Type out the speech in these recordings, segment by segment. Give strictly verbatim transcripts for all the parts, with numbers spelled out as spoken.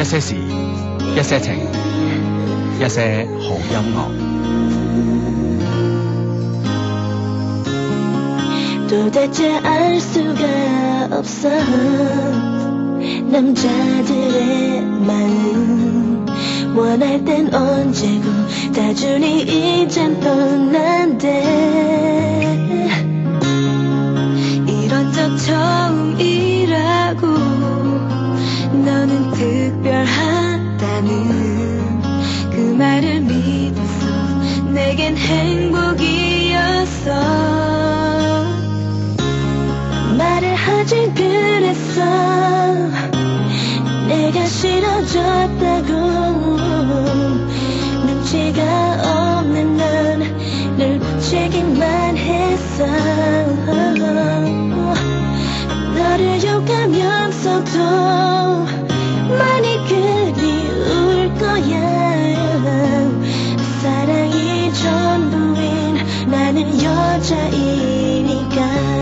些事，一些情，一些好音樂。 도대체 알 수가 없어 남자들의 마음 원할 땐 언제고 다주니 이젠 뻔한데 이런 적 처음이라고 너는 특별하다는 그 말을 믿었어 내겐 행복이었어 말을 하지 그랬어 내가 싫어졌다고 눈치가 없는 넌 늘 부채기만 했어 너를 욕하면서도 많이 그리울 거야 사랑이 전부인 나는 여자이니까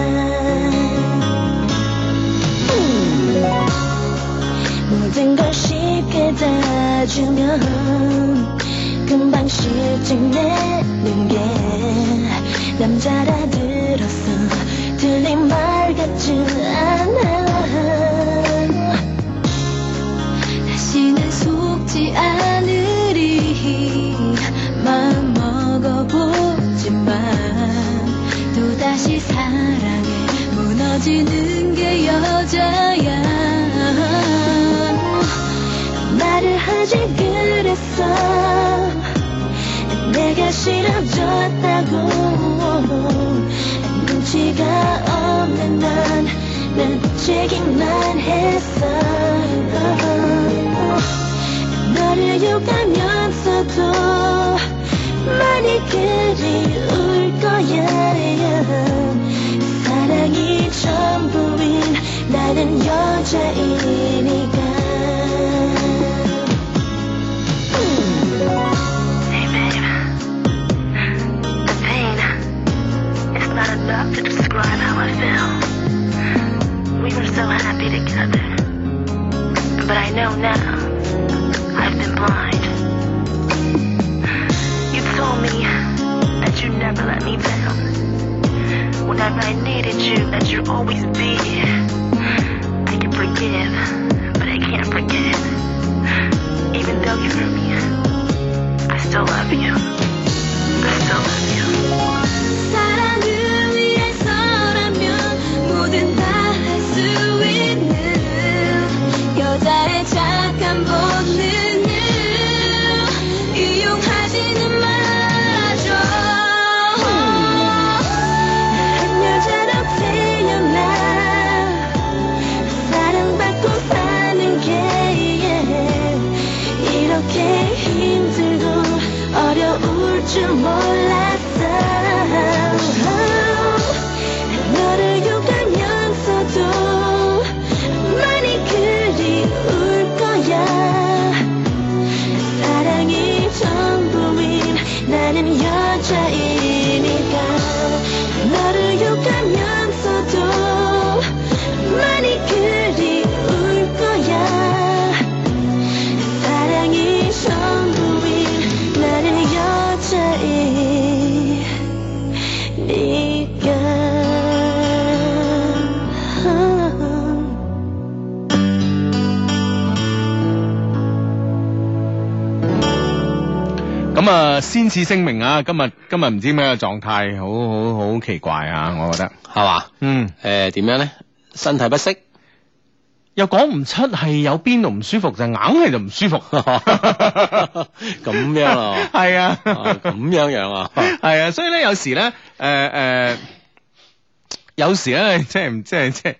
모든 걸 쉽게 다 주면 금방 실증내는 게 남자라 들었어 들린 말 같지 않아 다시는 속지 않으리 마음 먹어보지만 또다시 사랑에 무너지는 게 여자야 말을 하지 그랬어 내가 싫어졌다고 눈치가 없는 넌 늘 부채기만 했어 너를 욕하면서도 많이 그리울 거야 사랑이 전부인 나는 여자이니까 Enough to describe how I feel. We were so happy together. But I know now I've been blind. You told me that you'd never let me down. Whenever I needed you, that you'd always be here. I can forgive, but I can't forget. Even though you hurt me, I still love you. I still love you. 뭐든 다 할 수 있는 여자의 착한 본능을 이용하지는 말아줘 한 여자로 태어나 사랑받고 사는 게 이렇게 힘들고 어려울 줄 몰랐어 너를 욕하면서도 많이 그리울 거야 사랑이 전부인 나는 여자이니까 너를 욕하면서도 많이 그리울 거야 사랑이 전부인 나는 여자이니까 咁啊，先此聲明啊，今日今日唔知咩狀態，好好好奇怪啊，我覺得係嘛？ 嗯， 誒點樣咧？身體不適， 又講唔出係有邊度唔舒服，就硬係就唔舒服。 咁樣啊？ 係啊， 咁樣樣啊？ 係啊，所以咧有時咧，誒誒，有時咧即係即係即係。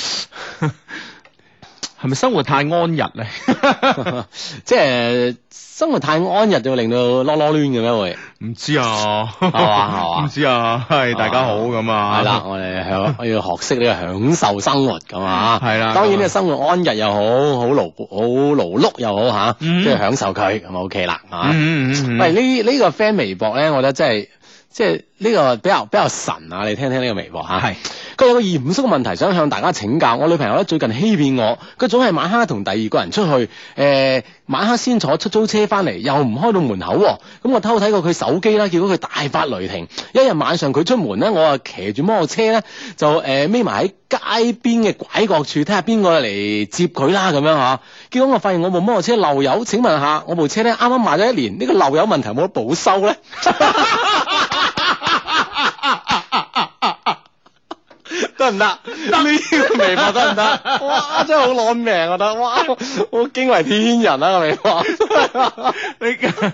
係咪生活太安逸咧？ 即係生活太安逸就會令到囉囉攣嘅咩會？ 唔知啊， 係嘛係嘛？ 唔知啊，係大家好咁啊。 係啦，我哋享我要學識呢個享受生活咁啊。 係啦， 當然呢個生活安逸又好，好勞好勞碌又好嚇，即係享受佢咁啊 OK 啦嚇。喂，呢呢個 friend 微博咧，我覺得真係即係呢個比較比較神啊！你聽聽呢個微博嚇。 係佢有個嚴肅嘅問題想向大家請教。我女朋友咧最近欺騙我，佢總係晚黑同第二個人出去，誒、呃、晚黑先坐出租車翻嚟，又唔開到門口喎。咁我偷睇過佢手機啦，結果佢大發雷霆。一日晚上佢出門咧，我啊騎住摩托車咧，就誒匿埋喺街邊嘅拐角處睇下邊個嚟接佢啦咁樣嚇。結果我發現我部摩托車漏油，請問下我部車咧啱啱賣咗一年，呢、這個漏油問題有冇得補修咧？得唔得？呢個微博得唔得？哇！真係好攞命，我覺得哇，好驚為天人啊個微博。 你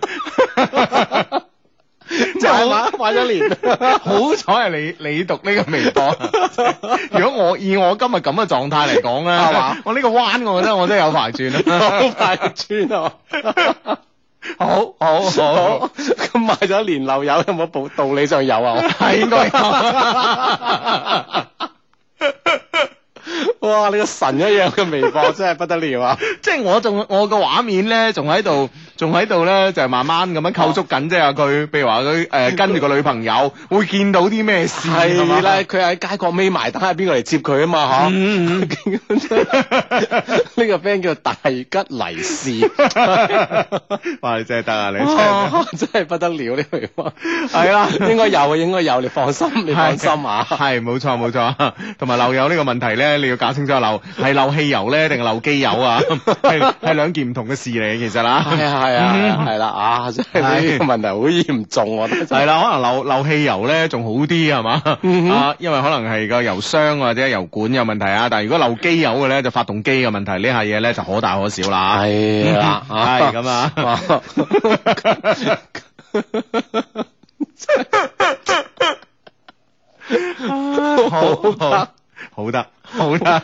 即係買買咗年， 好彩係你你讀呢個微博。如果我以我今日咁嘅狀態嚟講咧，係嘛？我呢個彎，我覺得我真係有排轉啊， 好快轉啊！ 好好好， 咁買咗一年漏油有冇報道理上有啊？ 係應該有。 哇！你個神一樣嘅微博真係不得了啊！ 即係我仲我個畫面咧，仲喺度，仲喺度咧，就係慢慢咁樣構築緊，即係佢，譬如話佢誒跟住個女朋友會見到啲咩事係啦，佢喺街角尾埋，等下邊個嚟接佢啊嘛嚇！呢個 friend 叫大吉利是， 哇！你真係得啊！你真係真係不得了呢個微博。 係啦， 應該有啊，應該有，你放心，你放心啊！ 係冇錯冇錯，同埋漏油呢個問題咧，你要搞清楚漏係漏汽油咧，定係漏機油啊？係係兩件唔同嘅事嚟嘅，其實啦。 係啊係啊係啦啊！真係呢個問題好嚴重，我覺得。 係啦，可能漏漏汽油咧仲好啲係嘛？啊，因為可能係個油箱或者油管有問題啊。但係如果漏機油嘅咧，就發動機嘅問題，呢下嘢咧就可大可小啦。 係啦， 係咁啊。好好好得好得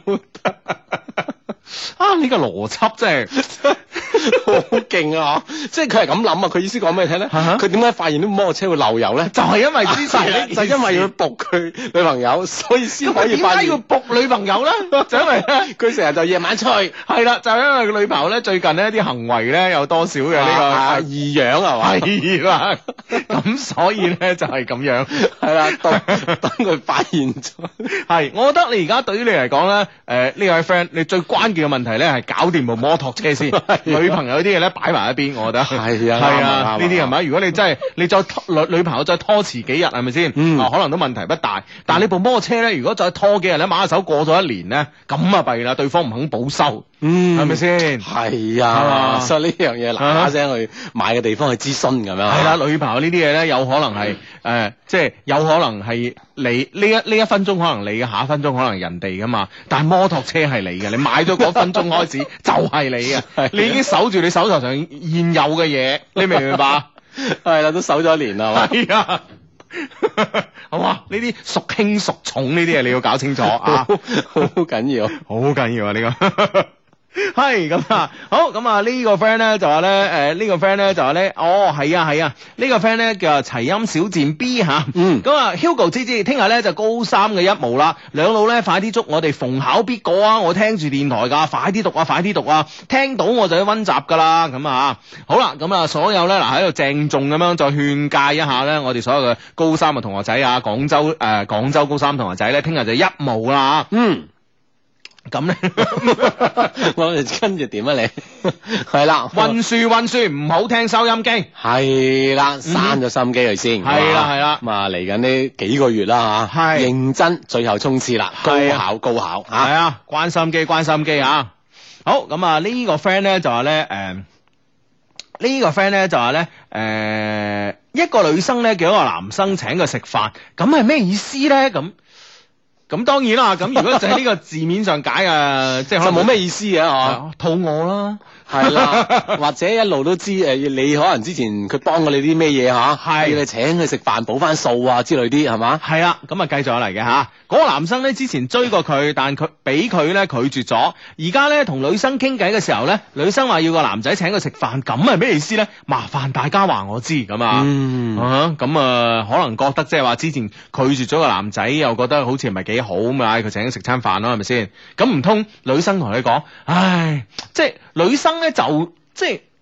啊！呢個邏輯真係好勁啊！即係佢係咁諗啊！佢意思講俾你聽咧？佢點解發現啲摩托車會漏油咧？ 就係因為之前就因為要仆佢女朋友，所以先可以發現。 點解要仆女朋友咧？就因為佢成日就夜晚出去。 係啦，就係因為個女朋友咧最近呢啲行為咧有多少嘅呢個異樣係嘛？ 係啦，咁所以咧就係咁樣。 係啦，當當佢發現咗。 係，我覺得你而家對於你嚟講咧，誒呢位 friend，你最關鍵嘅問題咧係搞掂部摩托車先，女朋友啲嘢咧擺埋一邊，我覺得係啊， 係啊，呢啲係咪？如果你真係你再拖女女朋友再拖遲幾日係咪先？ 嗯， 可能都問題不大。但係你部摩托車咧，如果再拖幾日咧，馬手過咗一年咧，咁啊弊啦，對方唔肯保修， 嗯， 係咪先？ 係啊，所以呢樣嘢嗱嗱聲去買嘅地方去諮詢咁樣。 係啦，女朋友呢啲嘢咧，有可能係誒，即係有可能係你呢一呢一分鐘可能你嘅，下一分鐘可能人哋噶嘛。但係摩托車係你嘅，你買咗嗰分鐘開始就係你嘅，你已經守住你手頭上現有嘅嘢，你明唔明白？ 係啦，都守咗一年啦， 係啊，好嘛？呢啲孰輕孰重呢啲嘢你要搞清楚啊， 好緊要， 好緊要啊呢個。係咁啊，好咁啊呢個 friend 咧就話咧，誒呢個 friend 咧就話咧，哦係啊係啊，呢個 friend 咧叫齊音小賤 B 吓， 嗯， 咁啊 Hugo 芝芝，聽日咧就高三嘅一模啦，兩老咧快啲祝我哋逢考必過啊！我聽住電台噶，快啲讀啊，快啲讀啊，聽到我就要溫習噶啦，咁啊，好啦，咁啊所有咧嗱喺度鄭重咁樣再勸誡一下咧，我哋所有嘅高三嘅同學仔啊，廣州誒廣州高三同學仔咧，聽日就一模啦， 嗯。 咁咧， 我哋跟住點啊你？係啦， 溫書溫書，唔好聽收音機。 係啦，閂咗收音機佢先。 係啦係啦， 咁啊嚟緊呢幾個月啦吓， 係認真最後衝刺啦，高考高考係啊，關心機關心機啊。好，咁啊呢個 friend 咧就話咧，誒呢個 friend 咧就話咧，誒一個女生咧叫一個男生請佢食飯，咁係咩意思咧？咁咁當然啦，咁如果就喺呢個字面上解啊，即係可能冇咩意思嘅嗬， 肚餓啦， 係啦，或者一路都知誒，你可能之前佢幫過你啲咩嘢吓， 係要你請佢食飯補翻數啊之類啲係嘛？ 係啦，咁啊繼續嚟嘅吓，嗰個男生咧之前追過佢，但佢俾佢咧拒絕咗，而家咧同女生傾偈嘅時候咧，女生話要個男仔請佢食飯，咁係咩意思咧？麻煩大家話我知咁啊， 嗯， 啊咁啊可能覺得即係話之前拒絕咗個男仔，又覺得好似唔係幾好咁啊，佢請佢食餐飯咯，係咪先？咁唔通女生同你講，唉，即係女生咧就即係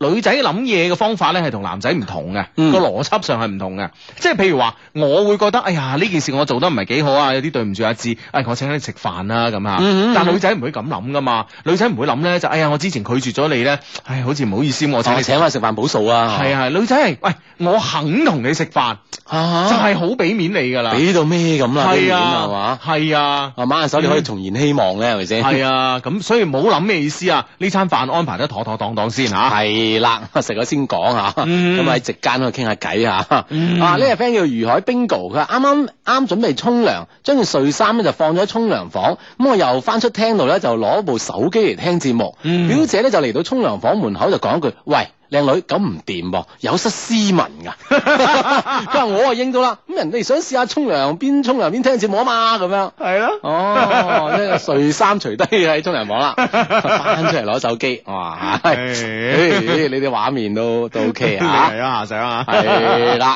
女仔諗嘢嘅方法咧係同男仔唔同嘅， 嗯個邏輯上係唔同嘅。即係譬如話，我會覺得，哎呀呢件事我做得唔係幾好啊，有啲對唔住阿志，哎我請你食飯啦咁啊。 嗯嗯但女仔唔會咁諗噶嘛，女仔唔會諗咧就，哎呀我之前拒絕咗你咧，唉好似唔好意思，我請你我請翻食飯補數啊， 係啊，女仔係，喂我肯同你食飯， 啊就係好俾面你㗎啦。 俾到咩咁啦， 係啊，係嘛啊，，係啊。 啊掹下手你可以重燃希望咧，係咪先？ 係啊，咁所以冇諗咩意思啊？呢餐飯安排得妥妥當當先嚇。 係啦，食咗先講嚇， 嗯咁喺席間度傾下偈嚇。 嗯啊，呢個 friend 叫魚海 bingo，佢話啱啱啱準備沖涼，將件睡衫咧就放咗喺沖涼房，咁我又翻出廳度咧就攞部手機嚟聽節目， 嗯表姐咧就嚟到沖涼房門口就講一句：喂，靚女，咁唔掂噃，有失斯文㗎。佢話我啊應到啦，咁人哋想試下沖涼邊沖涼邊聽節目啊嘛，咁樣。 係咯。 哦，呢個睡衫除低喺沖涼房啦，翻出嚟攞手機，哇！唉誒你啲畫面都都 OK 你啊， 嚟啊，下上啊。 係啦，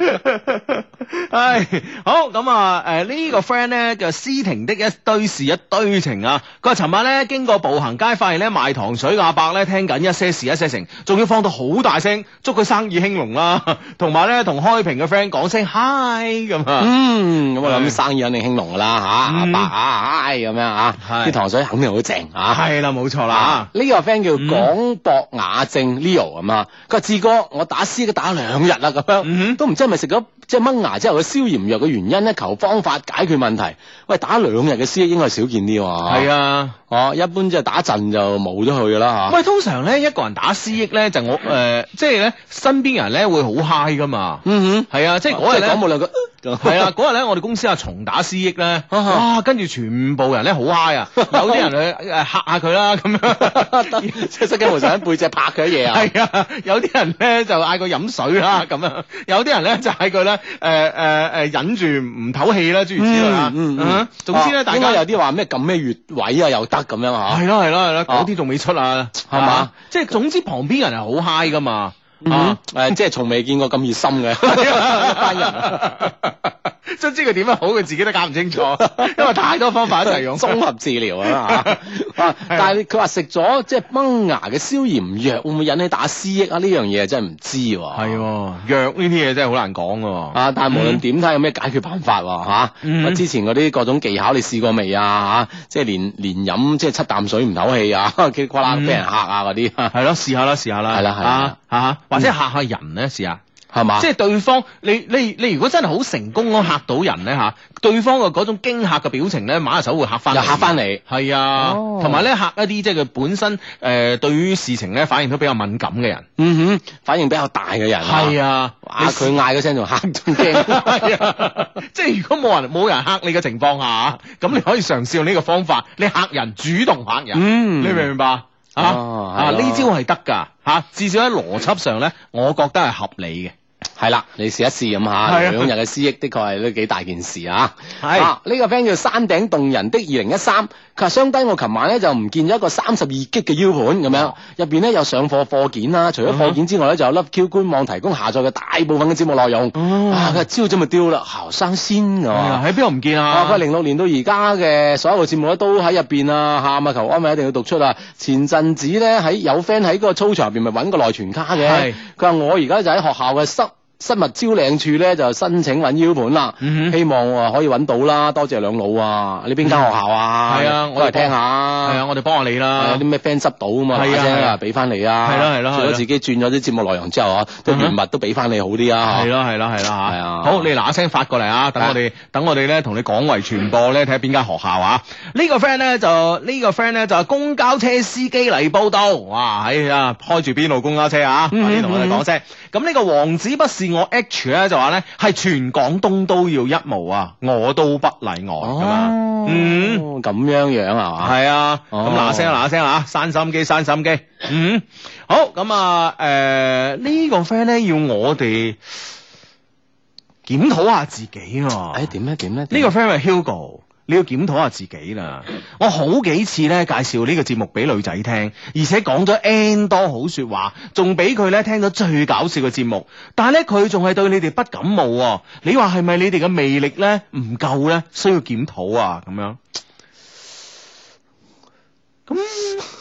唉，好咁啊！誒、呢、個 friend 咧叫思婷的一堆事一堆情啊！佢話尋晚咧經過步行街，發現咧賣糖水嘅阿伯咧聽緊一些事一些情，仲要放到好大聲，祝佢生意興隆啦！同埋咧同開屏嘅 friend 講聲 hi 咁啊！ 嗯，咁我諗生意肯定興隆噶啦嚇，阿嗯伯啊，唉咁樣啊， 係啲糖水肯定好正啊！ 係啦，冇錯啦啊！呢個 friend 叫廣博雅正 Leo 咁啊，佢話志哥，我打思都打兩日啦咁樣， 嗯都唔知係咪食咗即係掹牙之後嘅消炎藥嘅原因咧，求方法解決問題。喂，打兩日嘅思應該係少見啲喎。 係啊！ 哦，一般即係打一陣就冇咗佢噶啦嚇。 喂，通常咧一個人打思憶咧，就我誒、呃即係咧身邊人咧會好 high 噶嘛。 嗯係啊，即係哼， 嗰日咧即係講。冇兩個。 係啊，嗰日咧，我哋公司阿松打思憶咧， 啊哈哇，跟住全部人咧好 high 啊，有啲人去誒嚇下佢啦，咁樣， 即係失驚無神喺背脊拍佢啲嘢啊。 係啊，有啲人咧就嗌佢飲水啦，咁樣，有啲人咧就嗌佢咧誒誒誒忍住唔唞氣啦，諸如此類啊， 嗯嗯嗯總之咧，大家應該有啲話咩撳咩穴位啊又得咁樣嚇。 係咯係咯係咯， 啊嗰啲仲未出啊， 係嘛啊？即係總之旁邊人係好 high 噶嘛， 嗯啊， 誒，即係從未見過咁熱心嘅一班人。 真知佢點樣好，佢自己都搞唔清楚，因為太多方法一齊用。 綜合治療啊嚇，啊但係佢話食咗即係掹牙嘅消炎藥會唔會引起打思憶啊？呢樣嘢真係唔知喎。 係喎，藥呢啲嘢真係好難講喎。 啊！但係無論點睇，有咩解決辦法喎嚇？ 嗯啊之前嗰啲各種技巧你試過未啊嚇？即係連連飲即係七啖水唔唞氣啊，嘰里呱啦俾人嚇啊嗰啲， 係咯，試下啦，試下啦， 係啦係啦啊嚇，或者嚇下人咧，試下。 係嘛？ 即係對方，你你你如果真係好成功咁嚇到人咧嚇，對方嘅嗰種驚嚇嘅表情咧，馬下手會嚇翻， 又嚇翻你。 係啊， 哦同埋咧嚇一啲即係佢本身誒、呃、對於事情咧反應都比較敏感嘅人。 嗯哼，反應比較大嘅人。 係啊， 哇！佢嗌嗰聲仲嚇仲驚。 係啊，即係如果冇人冇人嚇你嘅情況下，咁你可以嘗試用呢個方法，你嚇人主動嚇人， 嗯你明唔明白？啊哦啊！ 係咯呢招係得㗎嚇，至少喺邏輯上咧，我覺得係合理嘅。 係啦，你試一試咁嚇， 係啊兩日嘅思憶的確係都幾大件事啊！ 係啊，呢個 friend 叫山頂洞人的二零一三，佢話相低我琴晚咧就唔見咗一個三十二 G 嘅 U 盤咁樣，入邊咧有上課課件啦，除咗課件之外咧，就有 Love Q 官網提供下載嘅大部分嘅節目內容。 哦啊，佢話朝早咪丟啦，後生先㗎嘛。 喺邊度唔見啊！ 啊？ 佢話零六年到而家嘅所有嘅節目咧都喺入邊啊，喊啊求安慰一定要讀出啊！前陣子咧喺有 friend 喺嗰個操場入邊咪揾個內存卡嘅係， 佢話我而家就喺學校嘅室。失物招領處咧就申請揾 U 盤啦， 嗯哼希望話可以揾到啦，多謝兩老啊！你邊間學校啊？ 係啊我嚟聽下。 係啊，我哋幫下你係啦有。啲咩 friend 執到啊嘛， 係啊係啊嗱聲啊，俾翻你啊！ 係咯係咯係咯除咗自己轉咗啲節目內容之後啊，都嗯哼原物都俾翻你好啲啊！ 係咯係咯係咯嚇， 係啊好，你嗱嗱聲發過嚟啊！等我哋等我哋咧同你廣為傳播咧，睇下邊間學校啊？呢個 friend 咧就呢個 friend 咧就係公交車司機嚟報道，哇！喺啊開住邊路公交車啊？快啲同我哋講聲。咁呢個王子不是我 H 咧就話咧係全廣東都要一模啊，我都不例外咁啊。嗯。 咁樣樣啊嘛？ 係啊，咁哦嗱嗱聲嗱嗱聲啊，閂心機閂心機。嗯，好咁啊，誒、呢、個 friend 咧要我哋檢討下自己喎、 誒點咧點咧？ 呢個 friend 係 Hugo，你要檢討下自己啦。我好幾次咧介紹呢個節目俾女仔聽，而且講咗 N 多好說話，仲俾佢咧聽咗最搞笑嘅節目，但係咧佢仲係對你哋不感冒喎。你話係咪你哋嘅魅力咧唔夠咧，需要檢討啊？咁樣。咁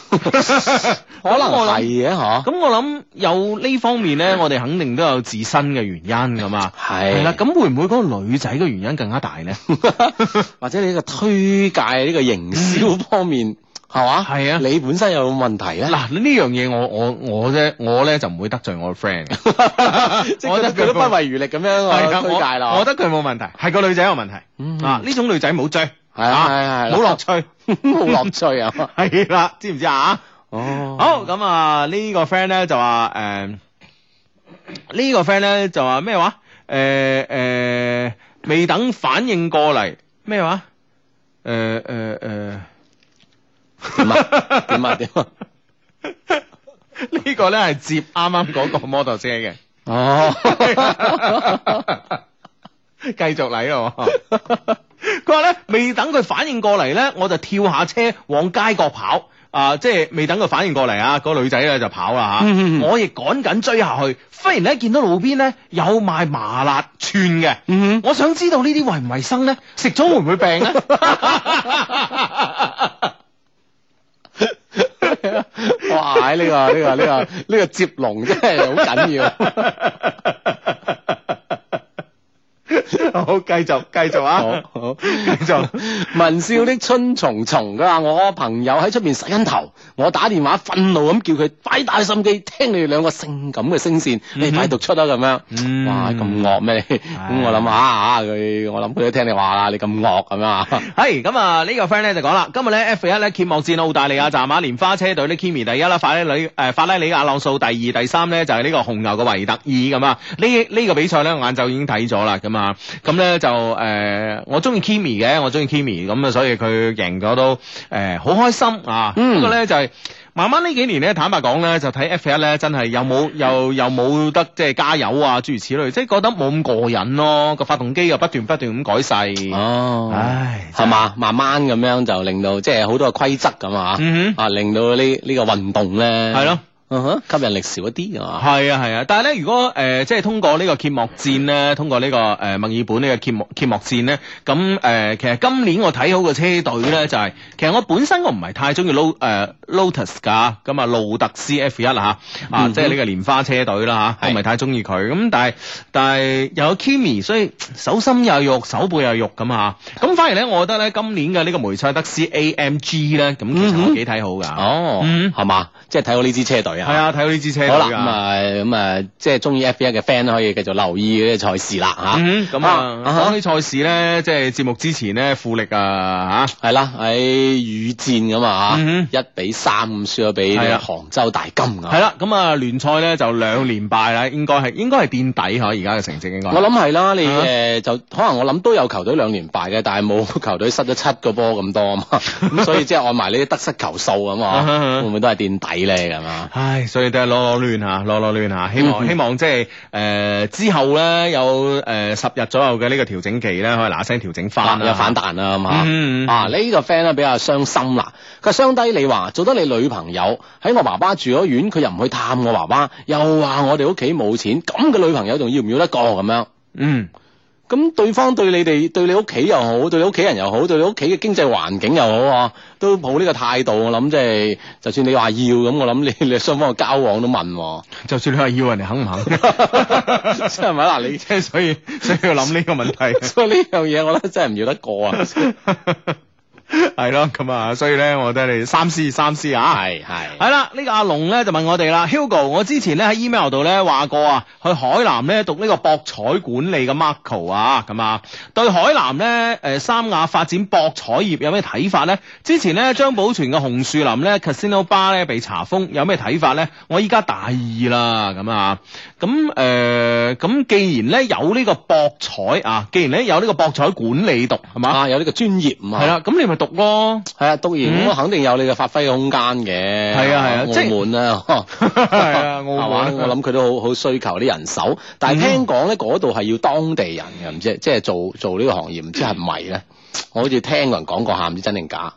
可能係嘅嗬。 咁我諗有呢方面咧，我哋肯定都有自身嘅原因噶嘛。 係係啦，咁會唔會嗰個女仔嘅原因更加大咧？ 或者你呢個推介呢個營銷方面係嘛？ 係啊你本身有冇問題啊？ 嗱，呢樣嘢我我我啫，我咧就唔會得罪我嘅 friend 嘅。 即係佢都佢都不遺餘力咁樣係啊推介啦。 我我覺得佢冇問題，係個女仔有問題。 嗯啊，呢種女仔冇追，係啊係係冇樂趣， 冇樂趣啊。 係啦，知唔知啊？ 哦， 好咁啊，呢個 friend 咧就話誒，呢個 friend 咧就話咩話？誒誒，未等反應過嚟咩話？誒誒誒。 點啊點啊點啊！ 呢個咧係接啱啱嗰個摩托車嘅。 哦， 繼續嚟咯。佢話咧未等佢反應過嚟咧，我就跳下車往街角跑。啊、即係未等佢反應過嚟啊，嗰、個女仔咧就跑啦嚇。 嗯嗯我亦趕緊追下去，忽然咧見到路邊咧有賣麻辣串嘅。 嗯我想知道呢啲衛唔衛生咧？食咗會唔會病咧？ 哇！呢、呢個呢、呢個呢、呢個呢、呢個接龍真係好緊要。 好，繼續繼續啊！ 好好繼續。 文少的春重重，佢話我朋友喺出邊洗緊頭，我打電話憤怒咁叫佢快打心機聽你哋兩個性感嘅聲線，你快讀出啊咁樣。 嗯哇！咁惡咩？咁我諗下啊，佢我諗佢都聽你話啦，你咁惡咁樣啊。 係咁啊！呢個 friend 咧就講啦，今日咧 F 一咧揭幕戰澳大利亞站啊，蓮花車隊咧 Kimi 第一啦，法拉利誒法拉利亞朗素第二、第三咧就係呢個紅牛嘅維特爾咁啊。呢呢個比賽咧我晏晝已經睇咗啦，咁啊，咁咧就誒、呃、我中意 Kimi 嘅，我中意 Kimi 咁啊，所以佢贏咗都誒好、呃、開心啊。 嗯不過咧就係、是。慢慢呢幾年咧，坦白講咧，就睇 F 一咧，真係有冇又又冇得即係加油啊，諸如此類，即係覺得冇咁過癮咯。個發動機又不斷不斷咁改細。 哦， 唉， 係嘛，慢慢咁樣就令到即係好多嘅規則咁啊， 嗯哼啊令到呢呢個運動咧係咯。 嗯哼，吸引力少一啲啊。 係啊係啊，但係咧，如果誒、呃、即係通過呢個揭幕戰咧，通過呢、這個誒、呃、墨爾本呢個揭幕揭幕戰咧，咁誒、呃、其實今年我睇好個車隊咧，就係、是、其實我本身我唔係太中意 Lo 誒 Lotus 㗎，咁啊路特斯 F 一啦嚇，啊、 嗯、哼即係呢個蓮花車隊啦嚇，我唔係太中意佢，咁但係但係又有 Kimi，所以手心又肉，手背又肉咁啊，咁反而咧，我覺得咧今年嘅呢個梅賽德斯 A M G 咧，咁其實我幾睇好㗎。 哦， 嗯係嘛，即係睇好呢支車隊啊。 係啊，睇好呢支車隊好啦， 㗎。 咁啊，咁啊，即係中意 F 一嘅 friend 可以繼續留意呢個賽事啦嚇。 嗯，咁啊， 啊講起賽事咧，即係節目之前咧，富力啊嚇， 係啦，喺雨戰咁啊嗯嚇，一比三咁輸咗俾呢係啊個杭州大金啊。 係啦，咁啊聯賽咧就兩連敗啦，應該係應該係墊底嗬，而家嘅成績應該。 我諗係啦，你啊誒就可能我諗都有球隊兩連敗嘅，但係冇球隊失咗七個波咁多啊嘛，咁所以即係按埋呢啲得失球數咁啊啊，會唔會都係墊底咧咁啊？ 唉，所以都係攞攞亂嚇，攞攞亂嚇，希望、 嗯希望即係誒之後咧有誒十日左右嘅呢個調整期咧，可以嗱聲調整翻有反彈啦咁啊！ 嗯嗯啊呢個 friend 咧比較傷心啦，佢話傷低你話做得你女朋友喺我爸爸住咗院，佢又唔去探我爸爸，又話我哋屋企冇錢，咁嘅女朋友仲要唔要得過咁樣？ 嗯。 咁對方對你哋對你屋企又好，對你屋企人又好，對你屋企嘅經濟環境又好啊，都抱呢個態度。我諗即係，就算你話要咁，我諗你你雙方嘅交往都問、啊， 就算你話要人哋肯唔肯， 即係咪嗱？你即係所以所以要諗呢個問題。 所以呢樣嘢，我覺得真係唔要得過啊！ 係咯，咁啊，所以咧，我覺得你三思三思啊。 係係係啦，呢個阿龍咧就問我哋啦，Hugo，我之前咧喺 email 度咧話過啊，去海南咧讀呢個博彩管理嘅 Marco 啊，咁啊，對海南咧誒三亞發展博彩業有咩睇法咧？之前咧張寶全嘅紅樹林咧 Casino Bar 咧被查封，有咩睇法咧？我依家大二啦，咁啊，咁誒咁既然咧有呢個博彩啊，既然咧有呢個博彩管理讀係嘛？ 啊，有呢個專業啊， 係啦，咁你咪讀咯。 係啊，讀完咁、 嗯肯定有你嘅發揮嘅空間嘅。 係啊係啊即係澳門啊， 係啊，澳係嘛？ 門我諗佢都好好需求啲人手，但係聽講咧嗰度係要當地人嘅，唔知即係做做呢個行業，唔知係咪咧？我好似聽過人講過下，唔知真定假。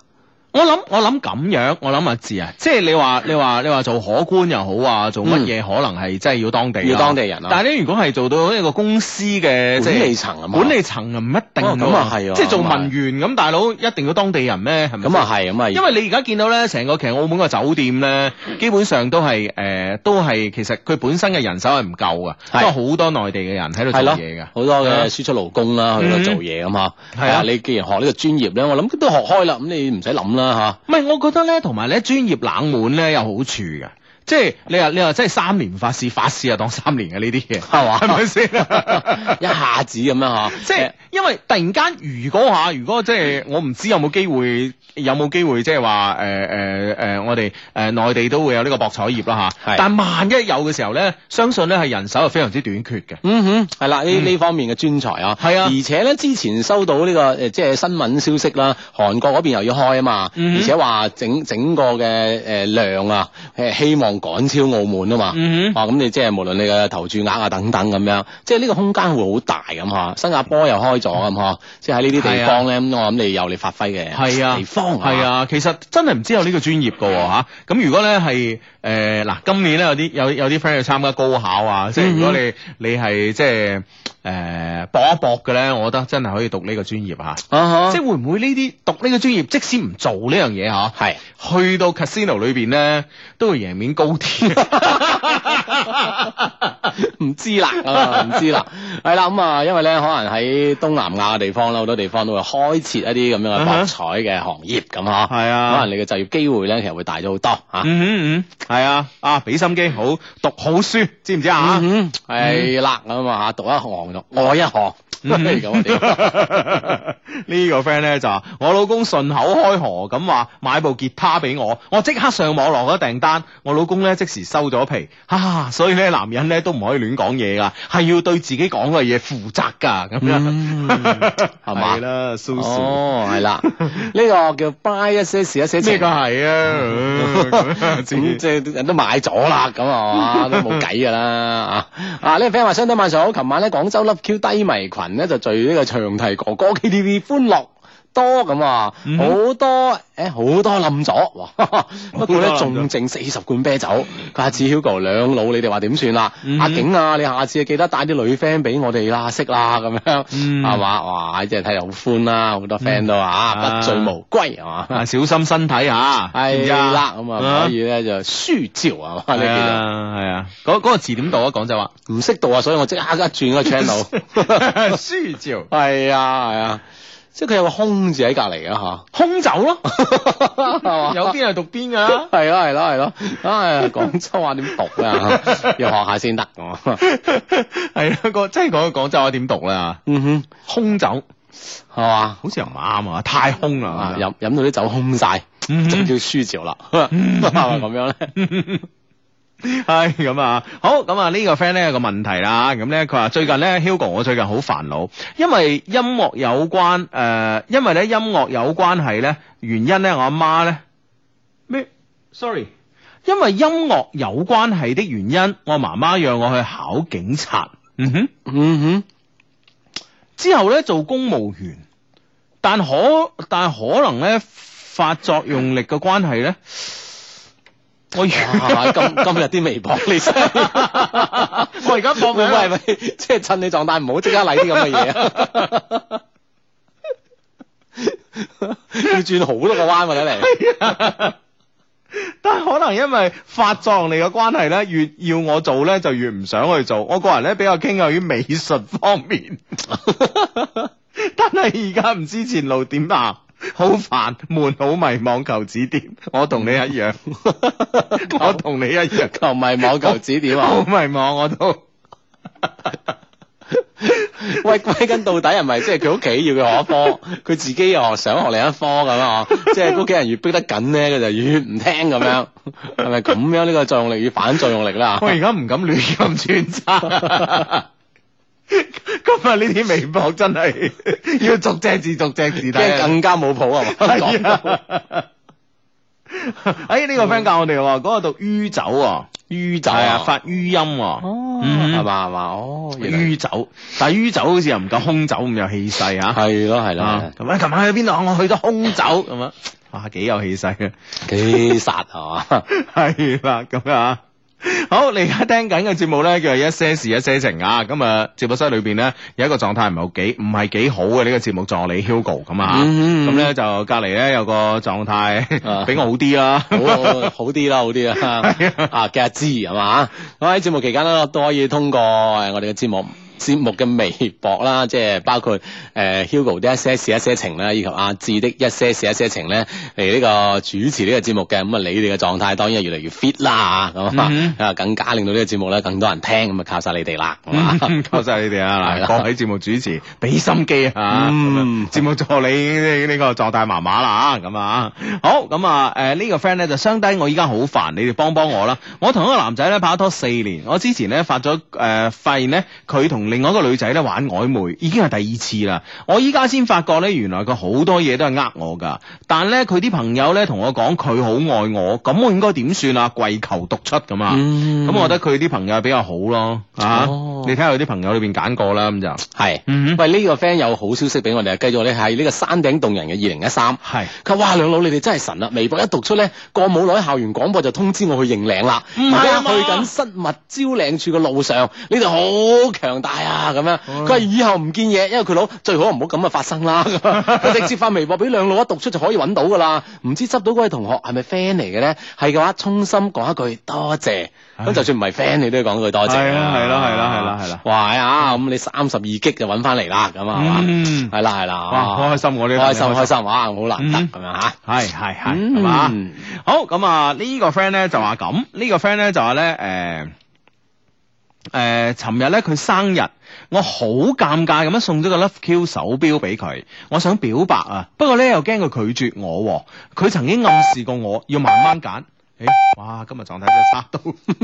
我諗我諗咁樣，我諗阿志啊，即係你話你話你話做可觀又好啊，做乜嘢可能係真係要當地要當地人啊。 但係咧，如果係做到一個公司嘅即係管理層啊嘛管理層啊唔一定㗎咁啊係啊即係做文員咁，大佬一定要當地人咩？係咪？ 咁啊係咁啊， 因為你而家見到咧，成個其實澳門個酒店咧，基本上都係誒、呃，都係其實佢本身嘅人手係唔夠噶， 係都係好多內地嘅人喺度做嘢㗎。 好多嘅輸出勞工啦，去嗰度做嘢咁嚇。 係啊， 你既然學呢個專業咧，我諗都學開啦，咁你唔使諗啦嚇。 唔係，我覺得咧，同埋咧專業冷門咧有好處㗎。即係你話你話，即係三年法試，法試啊當三年嘅呢啲嘢，係嘛？係咪先？ 一下子咁樣嚇， 即係因為突然間，如果嚇，如果即係我唔知有冇機會，有冇機會即係話誒誒誒，我哋誒、呃、內地都會有呢個博彩業啦嚇。但萬一有嘅時候咧，相信咧係人手係非常之短缺嘅。 嗯哼，係啦，呢呢方面嘅專才啊， 係啊， 而且咧之前收到呢、這個誒即係新聞消息啦，韓國嗰邊又要開啊嘛， 嗯、 而且話整整個嘅誒、呃、量啊，誒希望趕超澳門啊嘛， 嗯、 啊咁你即係無論你嘅投注額啊等等咁樣，即係呢個空間會好大咁嚇。新加坡又開咗咁嚇，即係喺呢啲地方咧，咁、啊、我諗你有你發揮嘅地方係啊，其實真係唔知有呢個專業㗎喎嚇。咁如果咧係誒嗱，今年咧有啲有有啲 friend 去參加高考啊，即係如果你你係即係。誒搏一搏嘅咧，我覺得真係可以讀呢個專業嚇，uh huh. 即係會唔會呢啲讀呢個專業，即使唔做呢樣嘢嚇，係是去到 casino 裏邊咧，都會贏面高啲。 唔知啦，啊唔知啦，係啦咁啊，因為咧可能喺東南亞嘅地方啦，好多地方都會開設一啲咁樣嘅博彩嘅行業咁嚇，係啊，可能你嘅就業機會咧，其實會大咗好多嚇。 嗯嗯嗯，係啊，啊俾心機，好讀好書，知唔知啊？ 嗯，係啦咁啊嚇，讀一行。愛一行，咁呢個 friend 咧就話我老公順口開河咁話買部吉他俾我，我即刻上網落咗訂單，我老公咧即時收咗皮，啊，所以咧男人咧都唔可以亂講嘢噶，係要對自己講嘅嘢負責噶，咁樣係嘛？係啦，蘇蘇哦，係啦，呢個叫 buy 一些事一些情， 呢個係啊， 咁即係人都買咗啦，咁係嘛，都冇計噶啦啊！啊呢個 friend 話相對晚上好，琴晚咧廣州 Love Q 低迷群咧就聚呢個長提哥哥 K T V 歡樂多咁啊，好、嗯、多誒好多冧咗，不過咧仲剩四十罐啤酒。阿子 Hugo 兩老，你哋話點算啦？嗯、阿景啊，你下次記得帶啲女 friend 俾我哋啦，識啦咁樣，係嘛、嗯？哇！即係睇嚟好歡啦，好多 friend 都啊不醉無歸係嘛？ 啊，小心身體嚇， 係啦，咁啊可以咧就書照啊嘛？呢幾啊，係啊，嗰嗰個字點讀啊？講就話唔識讀啊，所以我即刻一轉個 channel， 書照係啊係啊。即係佢有個空字喺隔離啊嚇， 空酒咯，有邊係讀邊㗎？ 係咯係咯係咯，唉，廣州話點讀啊？要學下先得㗎。 係啊，個真係講廣州話點讀啦？嗯哼，空酒係嘛？好似又唔啱啊，太空啦， 飲飲到啲酒空晒，就叫書潮啦，係咪咁樣咧？ 係咁啊，好咁啊呢個 friend 咧有個問題啦，咁咧佢話最近咧 Hugo 我最近好煩惱，因為音樂有關誒、呃，因為咧音樂有關係咧，原因咧我阿媽咧咩 ？sorry， 因為音樂有關係的原因，我媽媽讓我去考警察，嗯哼，嗯哼，之後咧做公務員，但可但可能咧發作用力嘅關係咧。我今今日啲微博你真係， 我而家放會唔會係咪即係趁你狀態唔好即刻嚟啲咁嘅嘢啊？要轉好多個彎喎，睇嚟。 但係可能因為發作用力嘅關係咧，越要我做咧就越唔想去做。我個人咧比較傾向於美術方面，但係而家唔知前路點行。好煩悶，好迷茫，求指點。我同你一樣，我同你一樣， 求迷茫，求指點啊！ 好迷茫，我都。 喂，歸根到底係咪即係佢屋企要佢學一科，佢自己又想學另一科咁啊？即係屋企人越逼得緊咧，佢就越唔聽咁樣，係咪咁樣呢個作用力與反作用力啦？ 我而家唔敢亂咁揣測。今日呢啲微博真係要逐隻字逐隻字睇， 更加冇譜啊嘛！ 哎，呢、個 friend 教我哋話，嗰、個讀於酒喎， 於酒係啊， 啊， 發於音喎。 哦， 嗯係嘛係嘛，哦，原來於酒，但係於酒好似又唔夠空酒咁有氣勢啊！ 係咯係啊咯， 咁啊，琴晚去邊度啊？我去咗空酒咁啊，哇，幾有氣勢啊！ 幾殺係嘛， 係啦，咁啊。好，你而家聽緊嘅節目咧，叫做一些事一些情啊。咁啊，節目室裏邊咧有一個狀態唔係好幾唔係幾好嘅呢個節目助理 Hugo 咁啊。 嗯咁咧就隔離咧有個狀態啊比我好啲啦。 好好啲啦，好啲啦，啊嘅阿芝係嘛，咁喺節目期間咧都可以通過誒我哋嘅節目。節目嘅微博啦，即係包括誒、呃、Hugo 的一些事一些情啦，以及阿志的一些事一些情咧嚟呢個主持呢個節目嘅，咁啊你哋嘅狀態當然係越嚟越 fit 啦，咁啊、 嗯啊更加令到呢個節目咧更多人聽，咁啊靠晒你哋啦，係嘛？ 多謝你哋啊！嗱， 係啦各位節目主持俾心機啊！ 嗯節目助理呢呢個狀態麻麻啦咁啊！好咁啊誒呢個 friend 咧就相低，我依家好煩，你哋幫幫我啦！我同一個男仔咧拍拖四年，我之前咧發咗誒、呃、發現咧佢同另外一個女仔咧玩曖昧，已經係第二次啦。我依家先發覺咧，原來佢好多嘢都係呃我㗎。但咧佢啲朋友咧同我講佢好愛我，咁我應該點算啊？跪求獨出咁啊！咁、 嗯我覺得佢啲朋友比較好咯啊！ 哦你睇下佢啲朋友裏邊揀過啦，咁就係， 嗯喂呢、個 friend 有好消息俾我哋，繼續咧係呢個山頂洞人嘅二零一三。 係佢話：哇，兩老你哋真係神啦！微博一讀出咧，過冇耐校園廣播就通知我去認領啦。 唔係啊嘛而家去緊失物招領處嘅路上，你哋好強大啊！咁樣，佢話以後唔見嘢，因為佢佬最好唔好咁啊發生啦。佢直接發微博俾兩老一讀出就可以揾到噶啦。唔知執到嗰位同學係咪 friend 嚟嘅咧？係嘅話，衷心講一句多謝。咁就算唔係 friend，你都要講句多謝。 係啊係啦係啦係啦係啦哇啊！咁你三十二擊就揾翻嚟啦，咁啊係嘛？ 嗯係啦係啦。 哇好開心我呢個開心朋友開心哇！好難得嗯咁樣嚇。 係係係嗯係嘛？好咁啊！呢個 friend 咧就話咁，呢個 friend 咧就話咧誒誒，尋日咧佢生日，我好尷尬咁樣送咗個 Love Q 手錶俾佢，我想表白啊，不過咧又驚佢拒絕我喎，佢曾經暗示過我要慢慢揀。誒，哇！今日狀態真係差到。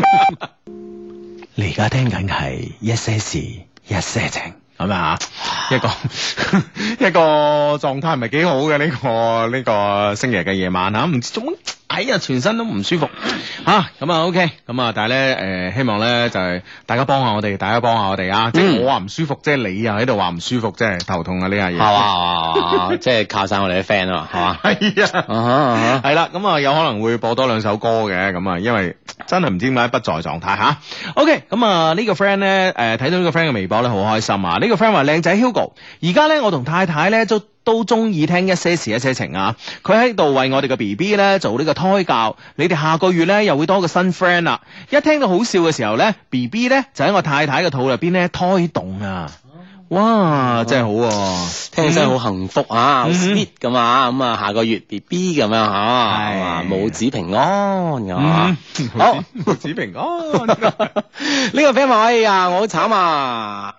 你而家聽緊係一些事一些情，係咪啊？一個一個狀態唔係幾好嘅呢、個呢、個星期日嘅夜晚嚇，唔知做乜，哎呀全身都唔舒服嚇，咁啊 OK，咁啊但係咧誒希望咧就係、大家幫下我哋，大家幫下我哋啊！即係我話唔舒服，即係你又喺度話唔舒服，即係頭痛啊呢下嘢。 係嘛係嘛，即係靠晒我哋啲 friend 啊嘛，係嘛？ 係啊。 啊哈啊哈係啦，咁啊有可能會播多兩首歌嘅，咁啊因為真係唔知點解不在狀態吓。OK，咁啊呢個 friend 咧，誒睇到呢個 friend 嘅微博咧好開心啊！呢個 friend 話靚仔 Hugo，而家咧我同太太咧都都中意聽一些事一些情啊！佢喺度為我哋嘅 B B 咧做呢個胎教，你哋下個月咧又會多個新 friend 啦。一聽到好笑嘅時候咧，B B 咧就喺我太太嘅肚入邊咧胎動啊！哇，真係好喎， 聽起身好幸福啊，好嗯 sweet 咁啊，咁啊下個月 B B 咁樣嚇， 係啊母子平安咁啊。 嗯好， 母子平安。 呢個 friend 話：哎呀，我好慘啊！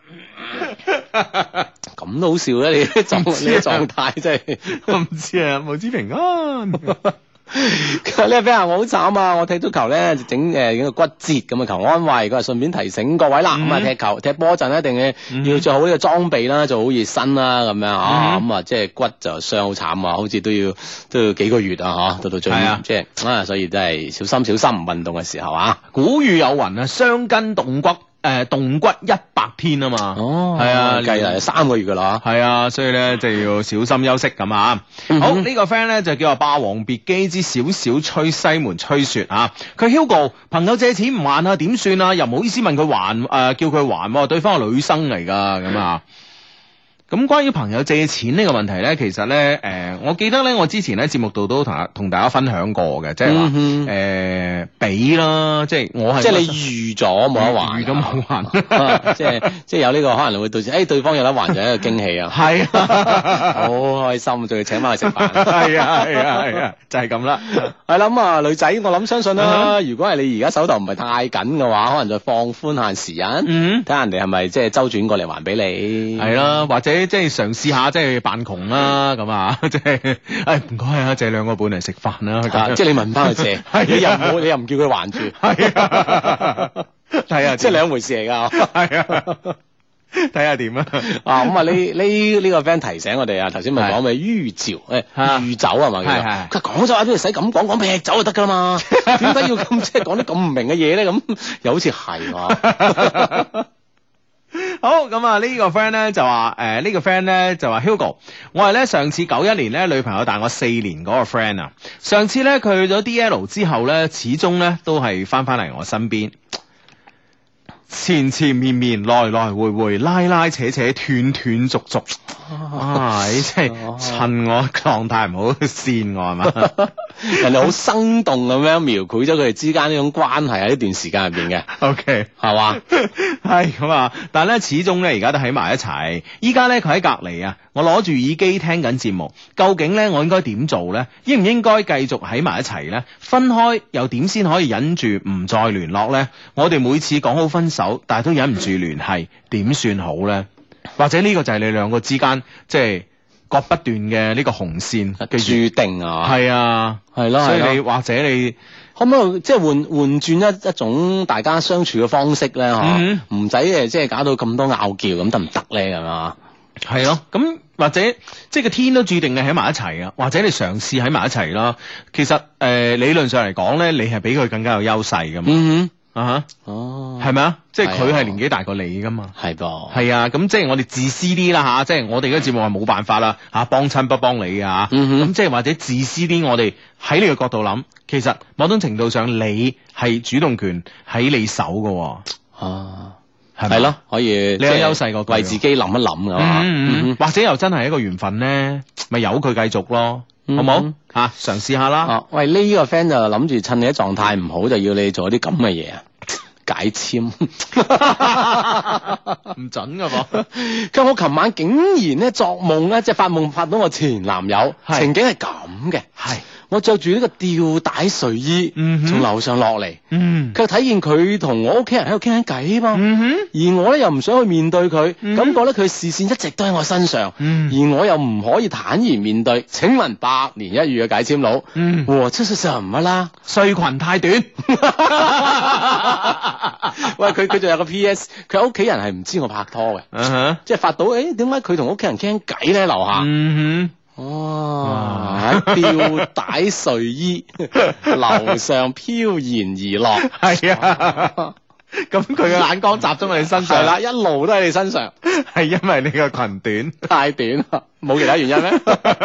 咁都好笑嘅，你啲狀你啲狀態真係。 我唔知啊，母子平安。 呢個 friend 話我好慘啊！我踢足球咧就整誒一個骨折咁啊，求安慰。佢話順便提醒各位啦，咁啊、 嗯踢球踢波陣一定係嗯要做好呢個裝備啦，做好熱身啦，咁樣啊， 嗯咁啊即係骨就傷好慘啊，好似都要都要幾個月啊，嚇到到最係啊即係啊，所以真係小心小心運動嘅時候啊。 古語有云啊，傷筋動骨，誒、動骨一百天啊嘛。 哦， 係啊計嚟三個月噶啦。 係啊，所以咧就要小心休息咁啊。 嗯哼好，呢個 friend 咧就叫做《霸王別姬之小小吹西門吹雪》啊。佢 Hugo 朋友借錢唔還啊，點算啊？又唔好意思問佢還，誒、叫佢還喎，對方係女生嚟㗎咁啊。咁關於朋友借錢呢個問題咧，其實咧，誒、我記得咧，我之前喺節目度都同同大家分享過嘅，即係話嗯哼誒俾啦，即係我係即係你預咗冇得還， 預咗冇還啊即係即係有呢個可能會導致，誒對方有得還就係一個驚喜啊！ 係啊， 好開心，仲要請翻佢食飯。 係啊，係啊，係啊，就係咁啦。 係啦，咁啊女仔，我諗相信啦。 嗯如果係你而家手頭唔係太緊嘅話，可能就放寬限時間， 嗯睇下人哋係咪即係周轉過嚟還俾你。 係啦，或者即係嘗試下，即係扮窮啦，咁啊，即係，誒唔該啊，借兩個半嚟食飯啦， 啊，即係你問翻佢借， 係啊你又唔好，你又唔叫佢還住， 係啊，係啊， 即係兩回事嚟㗎。 係啊。 睇下點啊！ 啊咁啊呢呢呢個 friend 提醒我哋啊，頭先咪講咩酗酒誒啊酗酒係嘛？ 係係佢講咗話都唔使咁講，講劈酒就得㗎啦嘛。點解要咁即係講啲咁唔明嘅嘢咧？咁又好似係喎。 好咁啊！呢個 friend 咧就話誒呢個 friend 咧就話 Hugo，我係咧上次九一年咧女朋友大我四年嗰個 friend 啊。上次咧佢去咗 D L 之後咧，始終咧都係翻翻嚟我身邊。纏纏綿綿，來來回回，拉拉扯扯，斷斷續續。啊！你真係趁我狀態唔好跣我係嘛？ 人哋好生動咁樣描繪咗佢哋之間呢種關係喺呢段時間入邊嘅。 O K， 係嘛？ 係咁啊！但係咧，始終咧而家都喺埋一齊。依家咧佢喺隔離啊，我攞住耳機聽緊節目。究竟咧我應該點做咧？應唔應該繼續喺埋一齊咧？分開又點先可以忍住唔再聯絡咧？我哋每次講好分手，但係都忍唔住聯繫，點算好咧？或者呢個就係你兩個之間即係割不斷嘅呢個紅線嘅注定啊！ 係啊， 係咯， 所以你係咯或者你可唔可以即係換換轉一一種大家相處嘅方式咧？嚇、 嗯， 唔使誒即係搞到咁多拗撬咁得唔得咧？咁啊， 係咯，咁或者即係個天都注定你喺埋一齊啊，或者你嘗試喺埋一齊啦。其實誒、呃、理論上嚟講咧，你係比佢更加有優勢噶嘛。 嗯啊哈， 哼，哦， 係咪啊？即係佢係啊係年紀大過你噶嘛。 係噃， 係啊，咁即係我哋自私啲啦吓，即係我哋嘅節目係冇辦法啦吓，幫親不幫你啊， 嗯哼咁即係或者自私啲，我哋喺你嘅角度諗，其實某種程度上你係主動權喺你手噶， 啊， 係咪係咯，可以你有即係優勢過佢為自己諗一諗㗎嘛， 嗯嗯或者又真係一個緣分咧，咪由佢繼續咯，好冇嗯吓？嘗試下啦。 啊，喂，呢、個 friend 就諗住趁你啲狀態唔好，就要你做啲咁嘅嘢啊，解簽。 唔準噶噃， 佢話我琴晚竟然咧作夢咧，即係發夢發到我前男友， 係情景係咁嘅， 係， 我着住呢個吊帶睡衣， 嗯哼從樓上落嚟， 嗯佢睇見佢同我屋企人喺度傾緊偈嘛， 嗯哼， 而我咧又唔想去面對佢， 嗯感覺咧佢視線一直都喺我身上， 嗯而我又唔可以坦然面對。請問百年一遇嘅解簽佬， 嗯我這是什麼啦？ 睡裙太短。 喂，佢佢仲有個 P S，佢屋企人係唔知我拍拖嘅， 嗯哼， 即係發到，誒點解佢同屋企人傾偈咧？樓下， 嗯哦，吊帶睡衣，樓上飄然而落， 哼，係啊。咁佢嘅眼光集中喺你身上， 係啦，一路都喺你身上， 係因為你個裙短。 太短啦，冇其他原因咩？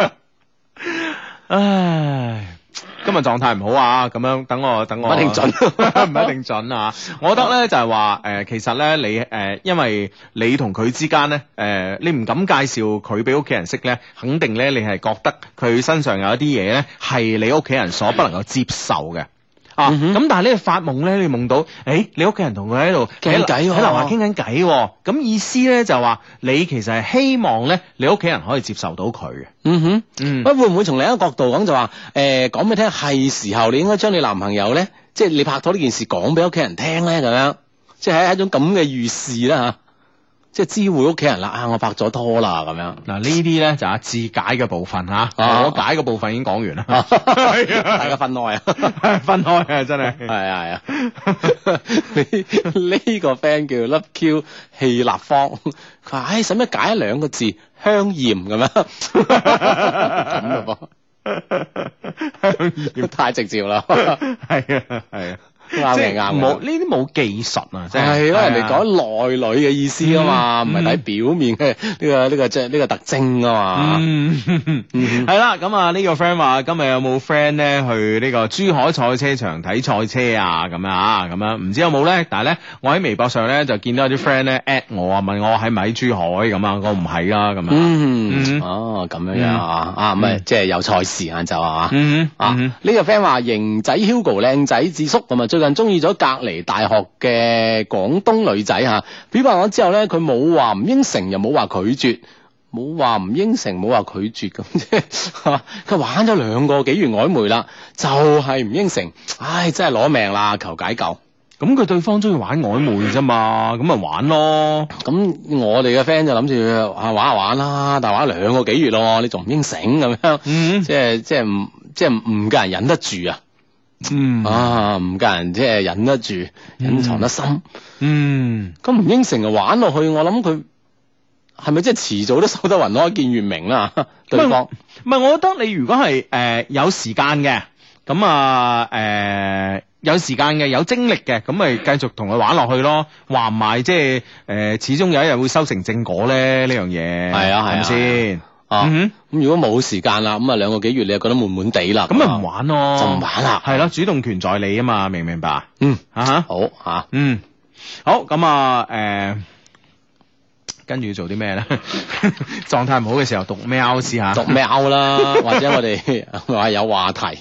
唉，今日狀態唔好啊，咁樣等我等我， 唔一定準唔一定準啊！我覺得咧就係話誒，其實咧你誒、呃，因為你同佢之間咧誒，你唔敢介紹佢俾屋企人識咧，肯定咧你係覺得佢身上有一啲嘢咧係你屋企人所不能夠接受嘅。啊，咁、 嗯哼但係呢發夢咧，你夢到，誒、你屋企人同佢喺度傾緊偈喎喺樓下傾緊偈喎，咁意思咧就話你其實係希望咧，你屋企人可以接受到佢嘅。 嗯哼， 嗯喂，會唔會從另一個角度講就話，誒講俾你聽係時候你應該將你男朋友咧，即係你拍拖呢件事講俾屋企人聽咧，咁樣，即係係一種咁嘅預示啦嚇，即係知會屋企人啦，啊我拍咗拖啦咁樣。 嗱呢啲咧就係自解嘅部分嚇， 啊我解嘅部分已經講完啦， 大家分開啊， 分開啊真係。 係啊係啊，呢呢個 friend 叫 Love Q 氣立方，佢話：唉，使乜解一兩個字香豔咁樣？咁嘅噃， 香豔太直接啦， 係啊係啊， 啱即係嘅啱嘅冇呢啲冇技術啊，即係係咯，人哋係啊講內裏嘅意思啊嘛，唔係睇表面嘅呢個呢個即係呢個特徵啊嘛。 嗯， 嗯係啦，咁啊呢個 friend 話今日有冇 friend 咧去呢個珠海賽車場睇賽車啊咁啊咁樣，唔知有冇咧？但係咧我喺微博上咧就見到有啲 friend 咧 at 我啊，問我喺唔喺珠海咁啊，我唔係啦咁啊。 嗯， 嗯哦咁樣樣啊，啊咁啊即係有賽事晏晝啊。 嗯啊！呢、個 friend 話型仔 Hugo 靚仔智叔咁啊，最近中意咗隔離大學嘅廣東女仔嚇，表白我之後咧，佢冇話唔應承，又冇話拒絕，冇話唔應承，冇話拒絕咁啫。佢玩咗兩個幾月曖昧啦，就係、唔應承，唉，真係攞命啦，求解救。 咁佢對方中意玩曖昧啫嘛，咁咪玩咯。 咁我哋嘅 friend 就諗住啊玩下玩啦，但係玩咗兩個幾月咯，你仲唔應承咁樣？ 嗯即係即係唔即係唔夠人忍得住啊！ 嗯啊，唔夠人即係忍得住，隱藏得深。 嗯， 咁唔應承就玩落去，我諗佢係咪即係遲早都守得雲開見月明啦？對方唔係，我覺得你如果係誒、呃、有時間嘅，咁啊誒有時間嘅，有精力嘅，咁咪繼續同佢玩落去咯。話唔埋即係誒，始終有一日會修成正果咧，呢樣嘢係啊係啊係咪先？ 啊， 嗯咁如果冇時間啦，咁啊兩個幾月你又覺得悶悶地啦， 哼，咁咪唔玩咯， 就唔玩啦， 係咯，主動權在你啊嘛，明唔明白？ 嗯啊哈， 好吓。 嗯，好咁啊誒。跟住要做啲咩咧？狀態唔好嘅時候讀喵試下， 讀喵啦，或者我哋話有話題。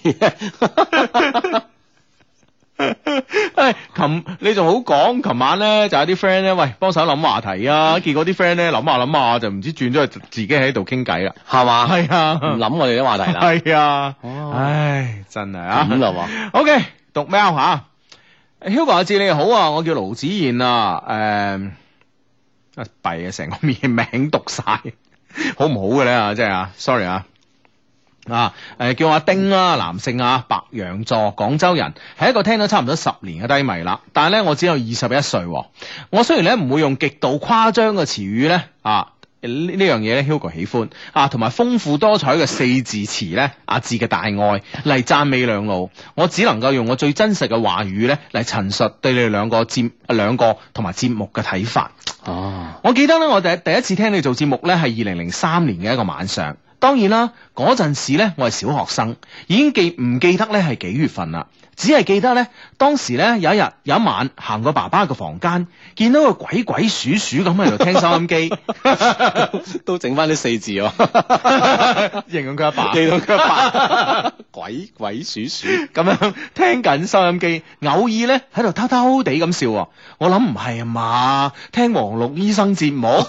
誒，琴你仲好講，琴晚咧就有啲 friend 咧，喂，幫手諗話題啊，結果啲 friend 咧諗下諗下就唔知轉咗去自己喺度傾偈啦， 係嘛？ 係啊， 唔諗我哋啲話題啦。 係啊， 哦唉，真係啊， 咁啦喎。 OK，讀喵吓，Hugo 阿志你好啊，我叫盧子燕啊，誒。啊弊啊！成個面名讀晒，好唔好嘅咧啊！真係啊，sorry 啊，啊誒、呃、叫我阿丁啦，男性啊，白羊座，廣州人，係一個聽咗差唔多十年嘅低迷啦。但係咧，我只有二十一歲喎。我雖然咧唔會用極度誇張嘅詞語咧啊。呢呢樣嘢咧 Hugo 喜歡啊，同埋豐富多彩嘅四字詞咧，阿志嘅大愛嚟讚美兩路，我只能夠用我最真實嘅話語咧嚟陳述對你哋兩個節兩個同埋節目嘅睇法。 哦， 我記得咧，我第第一次聽你做節目咧係二零零三年嘅一個晚上。當然啦，嗰陣時咧我係小學生，已經記唔記得咧係幾月份啦？只係記得咧，當時咧有一日有一晚行過爸爸嘅房間，見到個鬼鬼祟祟咁喺度聽收音機， 都整翻啲四字喎， 形容佢阿爸， 形容佢阿爸鬼鬼祟祟咁樣聽緊收音機，偶爾咧喺度偷偷地咁笑喎。我諗唔係啊嘛，聽黃綠醫生節目。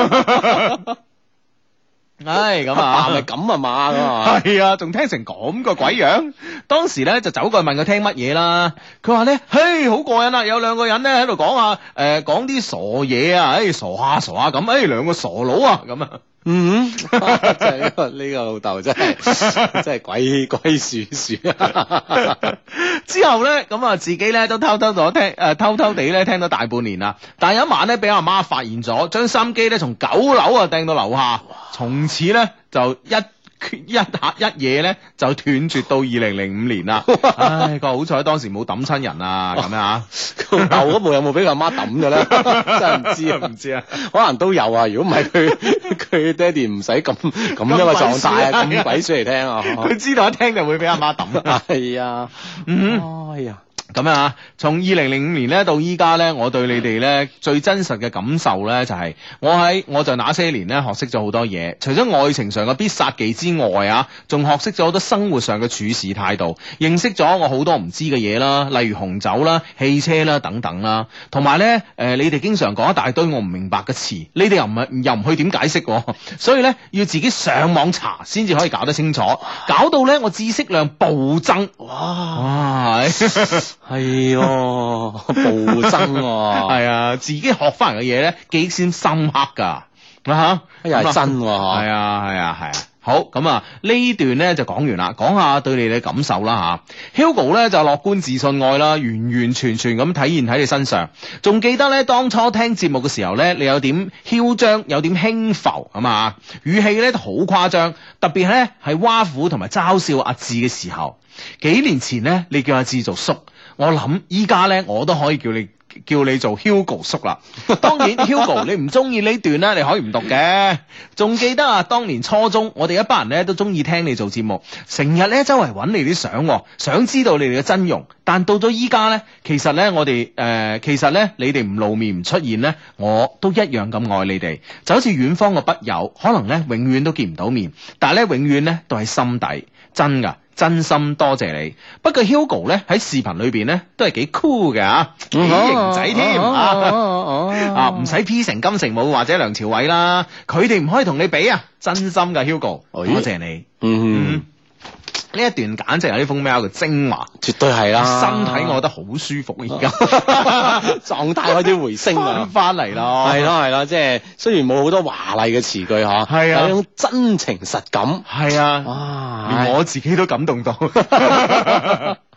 唉，咁啊， 係咪咁啊嘛？咁啊， 係啊，仲聽成咁個鬼樣。當時咧就走過去問佢聽乜嘢啦。佢話咧，嘿，好過癮啊！有兩個人咧喺度講下，誒，講啲傻嘢啊，誒，傻下傻下咁，誒，兩個傻佬啊，咁啊。 嗯，真係呢個呢個老豆真係真係鬼鬼祟祟啊！ 之後咧，咁啊自己咧都偷偷咗聽，誒偷偷地咧聽咗大半年啦。但係有一晚咧，俾阿媽發現咗，將收音機咧從九樓啊掟到樓下，從此咧就一一下一夜咧就斷絕到二零零五年啦。唉，個好彩當時冇抌親人啊，咁樣啊。 舊嗰部有冇俾佢阿媽抌嘅咧？真係唔知啊， 唔知啊， 可能都有啊。如果唔係佢佢爹哋唔使咁咁樣嘅狀態啊，咁鬼衰嚟聽啊！ 佢知道一聽就會俾阿媽抌。 係啊， 嗯， 哎呀， 咁啊，從二零零五年咧到依家咧，我對你哋咧最真實嘅感受咧就係、是，我喺我就那些年咧學識咗好多嘢，除咗愛情上嘅必殺技之外啊，仲學識咗好多生活上嘅處事態度，認識咗我好多唔知嘅嘢啦，例如紅酒啦、汽車啦等等啦，同埋咧誒，你哋經常講一大堆我唔明白嘅詞，你哋又唔係又唔去點解釋，所以咧要自己上網查先至可以搞得清楚，搞到咧我知識量暴增，哇哇！ 係喎，暴增喎， 係啊，自己學翻嚟嘅嘢咧，記憶先深刻噶，啊吓， 又係真喎， 係啊係啊係啊。好咁啊，呢段咧就講完啦，講下對你嘅感受啦吓。Hugo 咧就樂觀自信愛啦，完完全全咁體現喺你身上。仲記得咧當初聽節目嘅時候咧，你有點囂張，有點輕浮啊嘛，語氣咧都好誇張，特別咧係挖苦同埋嘲笑阿志嘅時候。幾年前咧，你叫阿志做叔，我諗依家咧我都可以叫你。叫你做 Hugo 叔啦，當然 Hugo 你唔中意呢段咧，你可以唔讀嘅。仲記得啊，當年初中我哋一班人咧都中意聽你做節目，成日咧周圍揾你啲相，想知道你哋嘅真容。但到咗依家咧，其實咧我哋誒、呃，其實咧你哋唔露面唔出現咧，我都一樣咁愛你哋，就好似遠方嘅筆友，可能咧永遠都見唔到面，但係咧永遠咧都喺心底，真噶。真心多謝你。不過 Hugo 咧喺視頻裏邊咧都係幾 cool 嘅嚇，幾型仔添啊！啊，唔使 P 成金城武或者梁朝偉啦，佢哋唔可以同你比啊！真心嘅 Hugo，多謝你。 嗯， 呢一段簡直係呢封 mail 嘅精華， 絕對係啦。 身體我覺得好舒服而家， 狀態開始回升啊， 翻嚟咯。 係咯係咯，即係雖然冇好多華麗嘅詞句嗬， 係啊， 有一種真情實感。 係啊， 哇， 連我自己都感動到。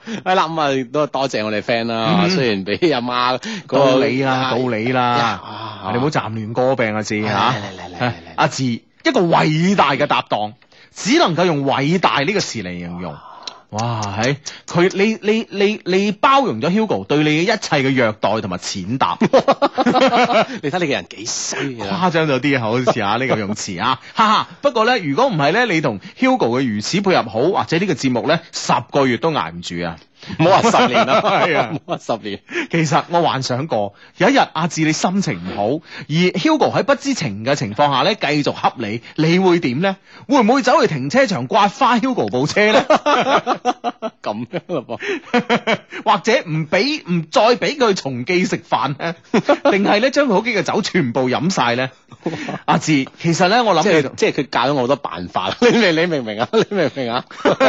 係啦，咁啊都多謝我哋 friend 啦。 嗯雖然俾阿媽到嗰你啦，到你啦啊， 你唔好暫亂歌病啊，字吓嚟嚟嚟嚟嚟， 阿字一個偉大嘅搭檔，只能夠用偉大呢個詞嚟形容。哇，係佢你你你你包容咗 Hugo 對你嘅一切嘅虐待同埋踐踏， 你睇你嘅人幾衰啊！ 誇張咗啲啊，好似啊呢個用詞啊，哈哈。不過咧，如果唔係咧，你同 Hugo 嘅如此配合好，或者呢個節目咧十個月都捱唔住啊！ 唔好話十年啦， 係啊唔好話十年。 其實我幻想過有一日阿志你心情唔好，而 Hugo 喺不知情嘅情況下咧繼續恰你，你會點咧？會唔會走去停車場刮花 Hugo 部車咧？ 咁樣咯噃， 或者唔俾唔再俾佢重記食飯咧？定係咧將佢好幾個酒全部飲晒咧？阿志，其實咧我諗即你係即係佢教咗我好多辦法，你明你明唔明啊？你明唔明啊？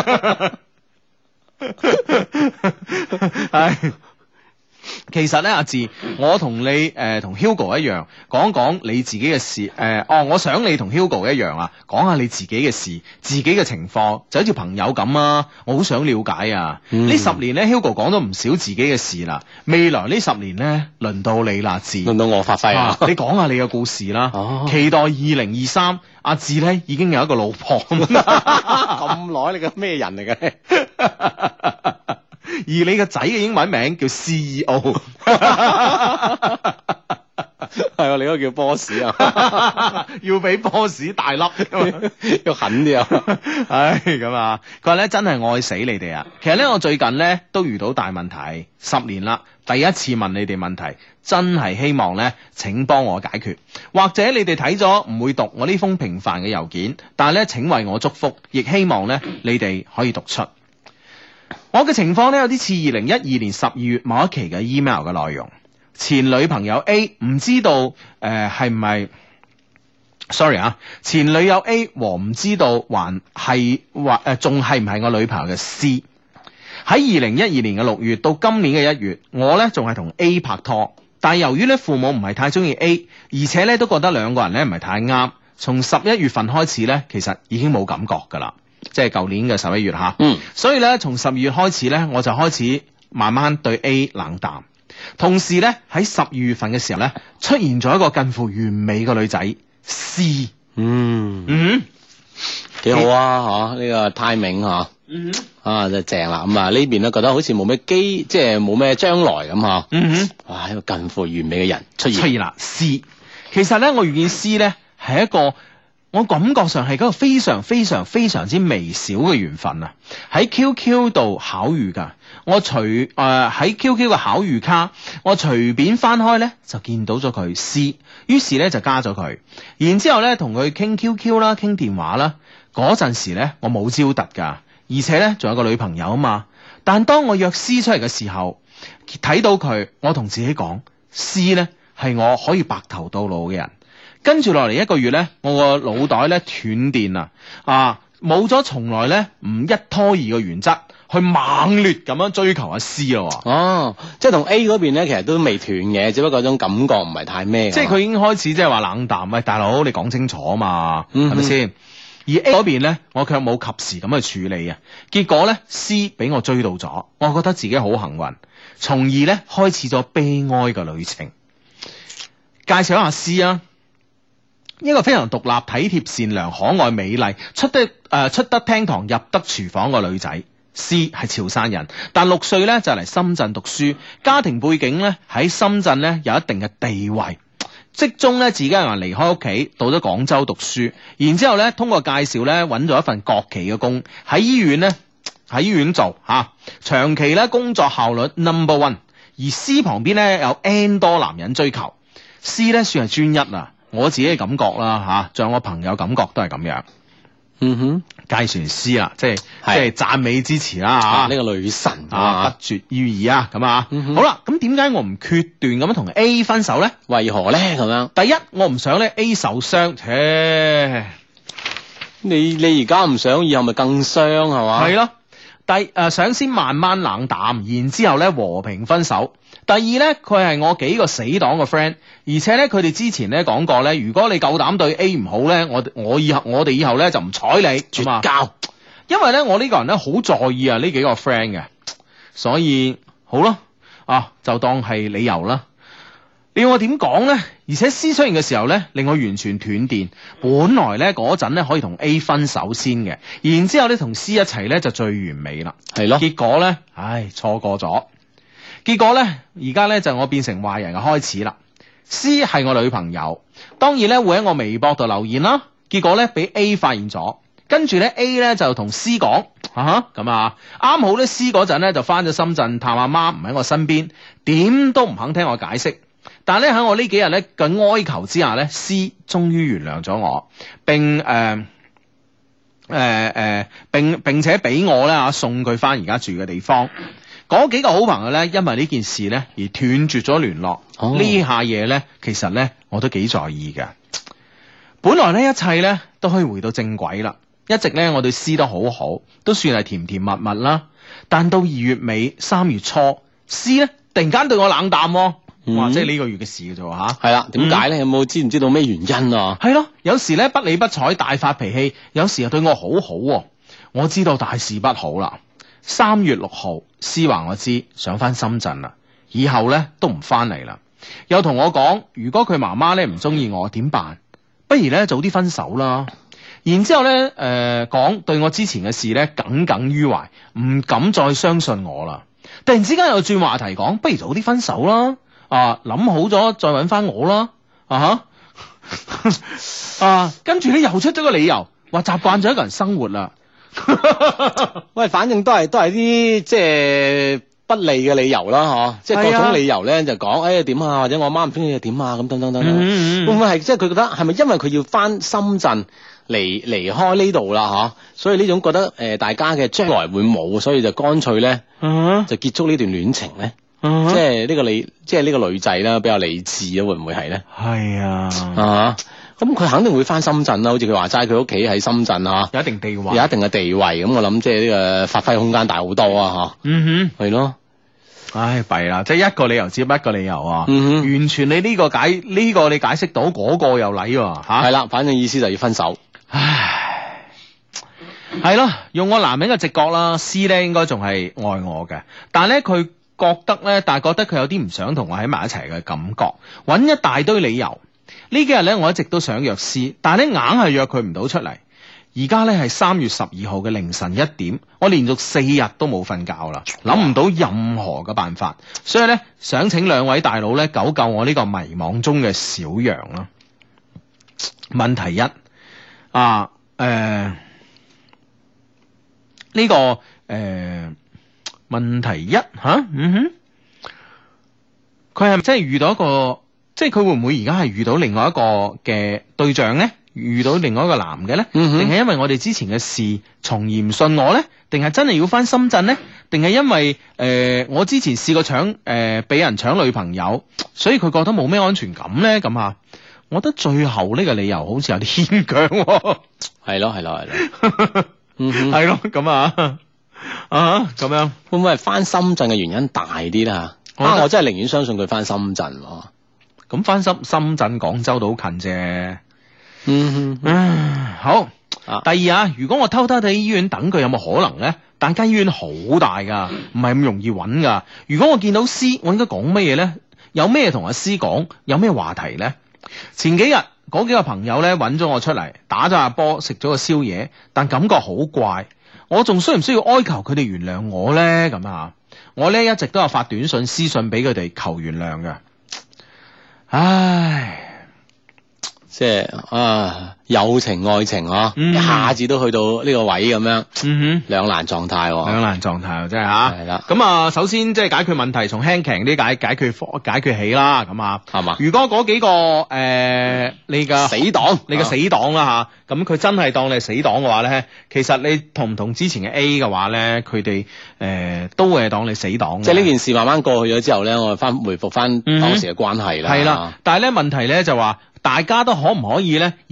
唉，其實咧，阿志，我同你誒同、呃、Hugo 一樣，講講你自己嘅事。誒、呃，哦，我想你同 Hugo 一樣啊，講下你自己嘅事，自己嘅情況，就好似朋友咁啊。我好想了解啊。呢、 嗯、 十年咧，Hugo 講咗唔少自己嘅事啦。未來呢十年咧，輪到你啦，阿志。 輪到我發揮啊！ 你講下你嘅故事啦。 哦、 期待二零二三，阿志咧已經有一個老婆。 咁耐，你個咩人嚟嘅？ 而你個仔嘅英文名叫 C E O， 係啊，你嗰個叫 boss 啊， 要俾 boss 大粒， 要狠啲啊！ 唉，咁啊，佢話咧真係愛死你哋啊！其實咧，我最近咧都遇到大問題，十年啦，第一次問你哋問題，真係希望咧請幫我解決，或者你哋睇咗唔會讀我呢封平凡嘅郵件，但係咧請為我祝福，亦希望咧你哋可以讀出。我嘅情況咧有啲似二零一二年十二月某一期嘅 email 嘅內容。前女朋友 A 唔知道誒係唔係 sorry 啊，前女友 A 和唔知道還係或誒仲係唔係我女朋友嘅 C。喺二零一二年嘅六月到今年嘅一月，我咧仲係同 A 拍拖，但係由於咧父母唔係太中意 A， 而且咧都覺得兩個人咧唔係太啱，從十一月份開始咧，其實已經冇感覺噶啦。即係舊年嘅十一月吓， 嗯， 所以咧從十二月開始咧，我就開始慢慢對 A 冷淡。同時咧喺十二月份嘅時候咧，出現咗一個近乎完美嘅女仔 C， 嗯嗯， 幾好啊，吓呢個 timing 吓， 嗯啊就正啦。咁啊呢邊咧覺得好似冇咩機，即係冇咩將來咁吓， 嗯， 哇一個近乎完美嘅人出現出現啦 C。其實咧我遇見 C 咧係一個。我感覺上係嗰個非常非常非常之微小嘅緣分啊！喺 Q Q 度巧遇㗎，我隨誒喺 Q Q 嘅巧遇卡，我隨便翻開咧就見到咗佢 C， 於是咧就加咗佢，然之後咧同佢傾 Q Q 啦，傾電話啦。嗰陣時咧我冇招突㗎，而且咧仲有個女朋友啊嘛。但當我約 C 出嚟嘅時候，睇到佢，我同自己講 C 咧係我可以白頭到老嘅人。跟住落嚟一個月咧，我個腦袋咧斷電啊！啊，冇咗從來咧唔一拖二嘅原則，去猛烈咁樣追求阿 C 咯。 哦，即係同 A 嗰邊咧，其實都未斷嘅，只不過種感覺唔係太咩。 即係佢已經開始即係話冷淡，喂大佬你講清楚啊嘛，係咪先？而 A 嗰邊咧，我卻冇及時咁去處理啊。結果咧 C 俾我追到咗，我覺得自己好幸運，從而咧開始咗悲哀嘅旅程。介紹一下 C 啊！一個非常獨立、體貼、善良、可愛、美麗，出得誒、呃、出得廳堂、入得廚房個女仔。C 係潮汕人，但六歲咧就嚟深圳讀書，家庭背景咧喺深圳咧有一定嘅地位。職中咧自己一個人離開屋企，到咗廣州讀書，然之後咧通過介紹咧揾咗一份國企嘅工，喺醫院咧喺醫院做嚇、啊，長期咧工作效率 number one。而 C 旁邊咧有 N 多男人追求 ，C 咧算係專一啊。我自己嘅感覺啦吓，仲有我朋友感覺都係咁樣。 嗯哼， 介紹 C 啦，即係即係讚美之詞啦吓。 呢、啊這個女神啊，不絕於耳啊，咁啊。 嗯、哼好啦，咁點解我唔決斷咁樣同 A 分手咧？ 為何咧？咁樣， 第一，我唔想咧 A 受傷。切， 你你而家唔想，以後咪更傷係嘛？ 係咯。第誒、呃、想先慢慢冷淡，然之後咧和平分手。第二咧，佢係我幾個死黨嘅 friend，而且咧佢哋之前咧講過咧，如果你夠膽對 A 唔好咧，我我以後我哋以後咧就唔睬你， 絕交。 因為咧我呢個人咧好在意啊呢幾個 friend 嘅， 所以好咯，啊就當係理由啦。你要我點講呢？而且 C 出現嘅時候呢，令我完全斷電。本來呢嗰陣呢可以同 A 分手先嘅，然之後呢同 C 一齊呢就最完美啦。 係咯， 結果呢，唉錯過咗。結果呢，而家呢就我變成壞人嘅開始啦。C 係我女朋友，當然呢會喺我微博度留言啦。結果呢俾 A 發現咗，跟住呢 A 呢就同 C 講啊咁啊，啱好呢 C 嗰陣呢就翻咗深圳探阿媽，唔喺我身邊，點都唔肯聽我解釋。但係咧喺我呢幾日咧嘅哀求之下咧 ，C 終於原諒咗我，並誒誒誒並並且俾我咧啊送佢翻而家住嘅地方。嗰幾個好朋友咧，因為呢件事咧而斷絕咗聯絡。呢、 哦、 下嘢咧，其實咧我都幾在意嘅。本來呢一切咧都可以回到正軌啦，一直咧我對 C 都好好，都算係甜甜蜜蜜啦。但到二月尾三月初 ，C 咧突然間對我冷淡、哦。哇！即係呢個月嘅事嘅啫吓， 係啦，點解咧？有冇知唔知道咩原因啊？ 係咯，有時咧不理不睬，大發脾氣；有時又對我好好、哦。我知道大事不好啦。三月六號，C 話我知想翻深圳啦，以後咧都唔翻嚟啦。又同我講，如果佢媽媽咧唔中意我，點辦？不如咧早啲分手啦。然之後咧，誒、呃、講對我之前嘅事咧耿耿於懷，唔敢再相信我啦。突然之間又轉話題講，不如早啲分手啦。啊諗好咗再搵翻我啦，啊哈啊跟住咧又出咗個理由，話習慣咗一個人生活啦。 喂，反正都係都係啲即係不利嘅理由啦，嗬，即係各種理由咧就講，誒點啊，或者我媽唔中意又點啊，咁等等等等， 嗯嗯、 會唔會係即係佢覺得係咪因為佢要翻深圳離離開呢度啦，嗬，所以呢種覺得誒、呃、大家嘅將來會冇，所以就乾脆咧、嗯、就結束呢段戀情咧。Uh huh. 即係呢個理，即係呢個女仔啦，比較理智啊，會唔會係咧？ 係啊， 啊，咁佢肯定會翻深圳啦，好似佢話齋，佢屋企喺深圳啊， 有一定地位， 有一定嘅地位，咁我諗即係呢個發揮空間大好多啊，吓， 嗯哼， 係咯， 唉，弊啦，即係一個理由接一個理由啊， 嗯哼， 完全你呢個解呢、這個你解釋到，嗰、那個又禮喎，吓， 係啦，反正意思就要分手， 唉，係咯，用我男人嘅直覺啦 ，C 咧應該仲係愛我嘅，但係咧佢。覺得咧，但係覺得佢有啲唔想同我喺埋一齊嘅感覺，揾一大堆理由。呢幾日咧，我一直都想約 C，但係咧硬係約佢唔到出嚟。而家咧係三月十二號嘅凌晨一點，我連續四日都冇瞓覺啦，諗唔到任何嘅辦法，所以咧想請兩位大佬咧救救我呢個迷惘中嘅小羊啦。問題一啊，誒、呃，呢、這個誒。呃問題一吓，嗯哼，佢係咪真係遇到一個，即係佢會唔會而家係遇到另外一個嘅對象咧？遇到另外一個男嘅咧？定係、嗯、哼因為我哋之前嘅事從而唔信我咧？定係真係要翻深圳咧？定係因為誒、呃、我之前試過搶誒俾人搶女朋友，所以佢覺得冇咩安全感咧？咁啊，我覺得最後呢個理由好似有啲牽強。 係咯係咯係咯，嗯哼， 係咯咁啊。啊咁樣會唔會係翻深圳嘅原因大啲啦？我啊，我真係寧願相信佢翻深圳。 咁翻深深圳、廣州都好近啫。 嗯哼， 嗯，好。啊、第二啊，如果我偷偷喺醫院等佢，有冇可能咧？但間醫院好大噶，唔係咁容易揾噶。如果我見到 C，我應該講乜嘢咧？有咩同阿 C 講？有咩話題咧？前幾日嗰幾個朋友咧揾咗我出嚟，打咗下波，食咗個宵夜，但感覺好怪。我仲需唔需要哀求佢哋原諒我咧？咁啊，我咧一直都有發短信、私信俾佢哋求原諒嘅。唉， 即係啊，友情愛情啊，嗯、一下子都去到呢個位咁樣，嗯哼，兩難狀態， 兩難狀態真係吓。係啦，咁啊，首先即係解決問題，從輕強啲解解決解決起啦。咁啊，係嘛？如果嗰幾個誒、呃，你嘅死黨， 你嘅死黨啦吓，咁佢、啊、真係當你係死黨嘅話咧，其實你同唔同之前嘅 A 嘅話咧，佢哋誒都會係當你死黨。 即係呢件事慢慢過去咗之後咧，我翻回復翻當時嘅關係啦。 係啦、嗯，但係咧問題咧就話。大家都可唔可以咧，以當初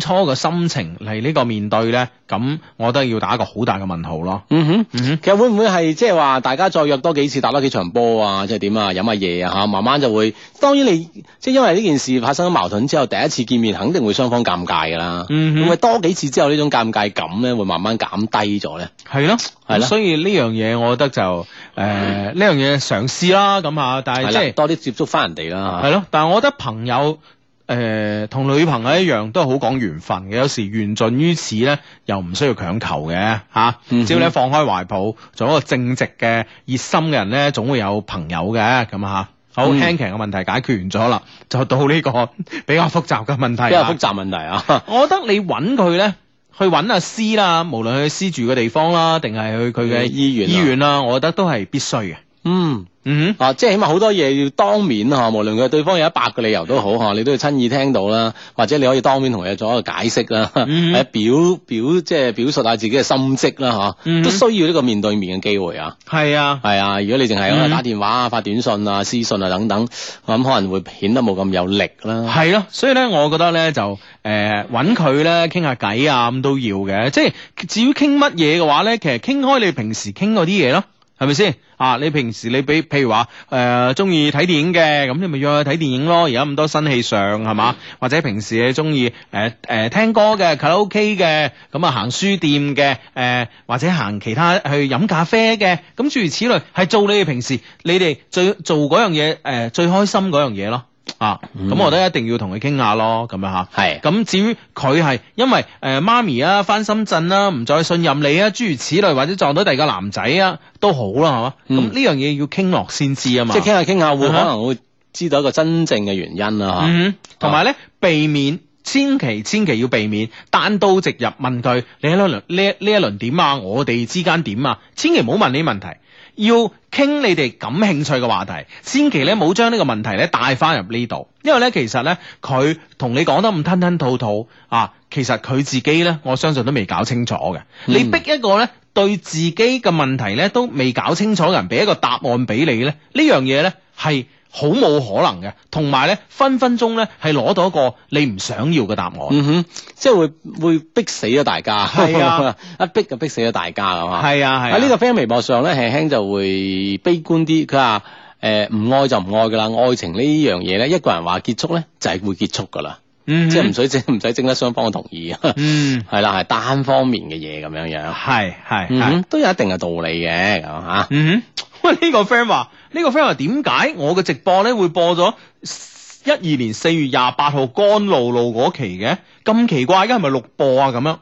初嘅心情嚟呢個面對咧，咁我覺得要打一個好大嘅問號咯。 嗯哼， 嗯哼其實會唔會係即係話大家再約多幾次打多幾場波啊，即係點啊，飲下嘢啊嚇，慢慢就會。當然你即係因為呢件事發生咗矛盾之後，第一次見面肯定會雙方尷尬㗎啦。 嗯哼會唔會多幾次之後呢種尷尬感咧，會慢慢減低咗咧？ 係咯， 係咯所以呢樣嘢我覺得就誒呢樣嘢嘗試啦咁啊，但係係啦， 即係多啲接觸翻人哋啦。 係咯，但係我覺得朋友誒同、女朋友一樣都係好講緣分嘅，有時緣盡於此咧，又唔需要強求嘅嚇。啊嗯哼只要你放開懷抱，做一個正直嘅熱心嘅人咧，總會有朋友嘅咁嚇。好， 嗯輕騎嘅問題解決完咗啦，就到呢個比較複雜嘅問題啦。 比較複雜問題啊。 我覺得你揾佢咧，去揾阿 C 啦，無論去 C 住嘅地方啦，定係去佢嘅醫院啊醫院啦，我覺得都係必須嘅。 嗯。 嗯啊，即係起碼好多嘢要當面嚇，無論佢對方有一百個理由都好嚇，你都要親耳聽到啦，或者你可以當面同佢做一個解釋啦， 嗯或者表表即係表述下自己嘅心跡啦嚇， 嗯都需要呢個面對面嘅機會啊。 係啊。 係啊，如果你淨係嗯打電話啊、發短信啊、私信啊等等，我諗可能會顯得冇咁有力啦。 係咯，所以咧，我覺得咧就誒揾佢咧傾下偈啊，咁都要嘅。即係至於傾乜嘢嘅話咧，其實傾開你平時傾嗰啲嘢咯，係咪先啊？你平時你俾譬如話誒中意睇電影嘅，咁你咪約佢睇電影咯。而家咁多新戲上係嘛？或者平時你中意誒誒聽歌嘅卡拉 OK 嘅，咁啊行書店嘅誒、呃，或者行其他去飲咖啡嘅，咁諸如此類，係做你哋平時你哋最做嗰樣嘢誒最開心嗰樣嘢咯。啊，咁、 嗯我覺得一定要同佢傾下咯，咁樣吓。 係咁至於佢係因為誒、呃、媽咪啊翻深圳啦、唔再信任你啊，諸如此類，或者撞到第二個男仔啊都好啦，係嘛？咁呢、 嗯樣嘢要傾落先知啊嘛。 即係傾下傾下會嗯哼可能會知道一個真正嘅原因啦嚇。 嗯，同埋咧避免。千祈千祈要避免單刀直入問佢你呢一輪呢呢一輪點啊？我哋之間點啊？千祈唔好問呢啲問題，要傾你哋感興趣嘅話題。千祈咧冇將呢個問題咧帶翻入呢度，因為咧其實咧佢同你講得咁吞吞吐吐啊，其實佢自己咧我相信都未搞清楚嘅。 嗯你逼一個咧對自己嘅問題咧都未搞清楚嘅人俾一個答案俾你咧，呢樣嘢咧係好冇可能嘅，同埋咧分分鐘咧係攞到一個你唔想要嘅答案。 嗯哼，即係會會逼死咗大家。 係啊， 一逼就逼死咗大家啊嘛。 係啊係啊， 喺呢個 friend 微博上咧，輕輕就會悲觀啲。佢話誒唔愛就唔愛噶啦，愛情呢樣嘢咧，一個人話結束咧就係會結束噶啦， 嗯即係唔使徵唔使徵得雙方嘅同意啊。 嗯係啦，係單方面嘅嘢咁樣樣。 係係係嗯哼，都有一定嘅道理嘅咁嚇。 嗯哼，喂呢、個 friend 話呢個 friend 話點解我嘅直播咧會播咗一二年四月廿八號甘露露嗰期嘅咁奇怪，而家係咪錄播啊咁樣？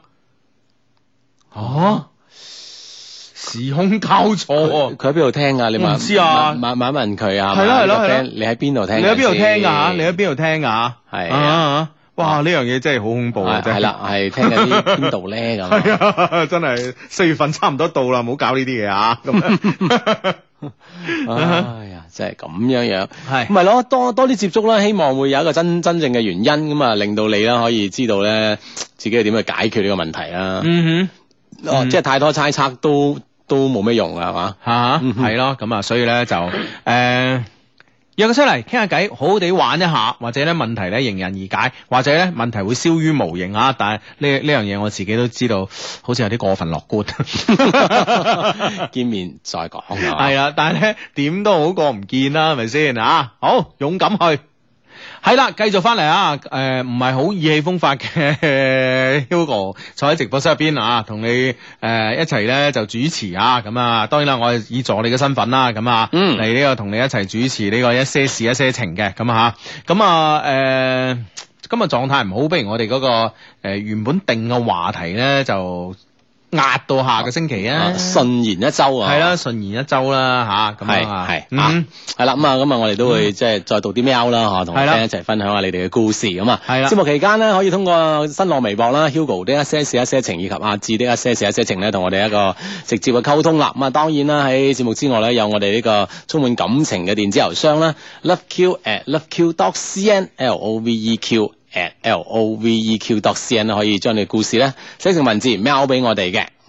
啊，時空交錯喎。 佢喺邊度聽㗎？你問我唔知啊問問問佢啊。 係咯係咯呢個係咯 friend，你喺邊度聽？ 你喺邊度聽㗎嚇？你喺邊度聽㗎嚇？ 係啊啊！哇！呢樣嘢真係好恐怖啊！真係啦，係聽緊啲邊度咧咁。 係啊，真係四月份差唔多到啦，唔好搞呢啲嘢啊！咁樣哎呀，真係咁樣樣， 係咁咪咯，多多啲接觸啦，希望會有一個真真正嘅原因，咁啊，令到你啦可以知道咧自己係點去解決呢個問題啦。 嗯哦， 嗯即係太多猜測都都冇咩用啊，係嘛？ 哼，嚇嗯哼係咯，咁啊，所以咧就誒。約佢出嚟傾下偈，好好地玩一下，或者咧問題咧迎刃而解，或者咧問題會消於無形啊！但係呢呢樣嘢我自己都知道，好似有啲過分樂觀。 見面再講啊。 係啊，但係咧點都好過唔見啦，係咪先啊？好勇敢去，係啦，繼續翻嚟啊！誒唔係好意氣風發嘅 Hugo 坐喺直播室入邊啊，同你誒、呃、一齊咧就主持啊！咁啊，當然啦，我係以助理嘅身份啦，咁啊嗯嚟呢個同你一齊主持呢個一些事一些情嘅咁啊嚇，咁啊誒今日狀態唔好，不如我哋嗰、個、呃、原本定嘅話題咧就壓到下個星期啊！ 啊順延一周啊。 係啦，順延一周啦吓，咁係樣啊， 係啊嗯， 係啦，咁啊，咁啊，我哋都會即係再讀啲 mail 啦，嚇，同我係啦 friend 一齊分享下你哋嘅故事咁啊。 係啦節目期間咧，可以通過新浪微博啦，Hugo 的一些事一些情，以及阿志的一些事一些情咧，同我哋一個直接嘅溝通啦。咁啊，當然啦，喺節目之外咧，有我哋呢個充滿感情嘅電子郵箱啦，loveq at loveq dot cn，l o v e q at l o v e q dot c n 可以將你嘅故事咧寫成文字 mail 俾我哋嘅。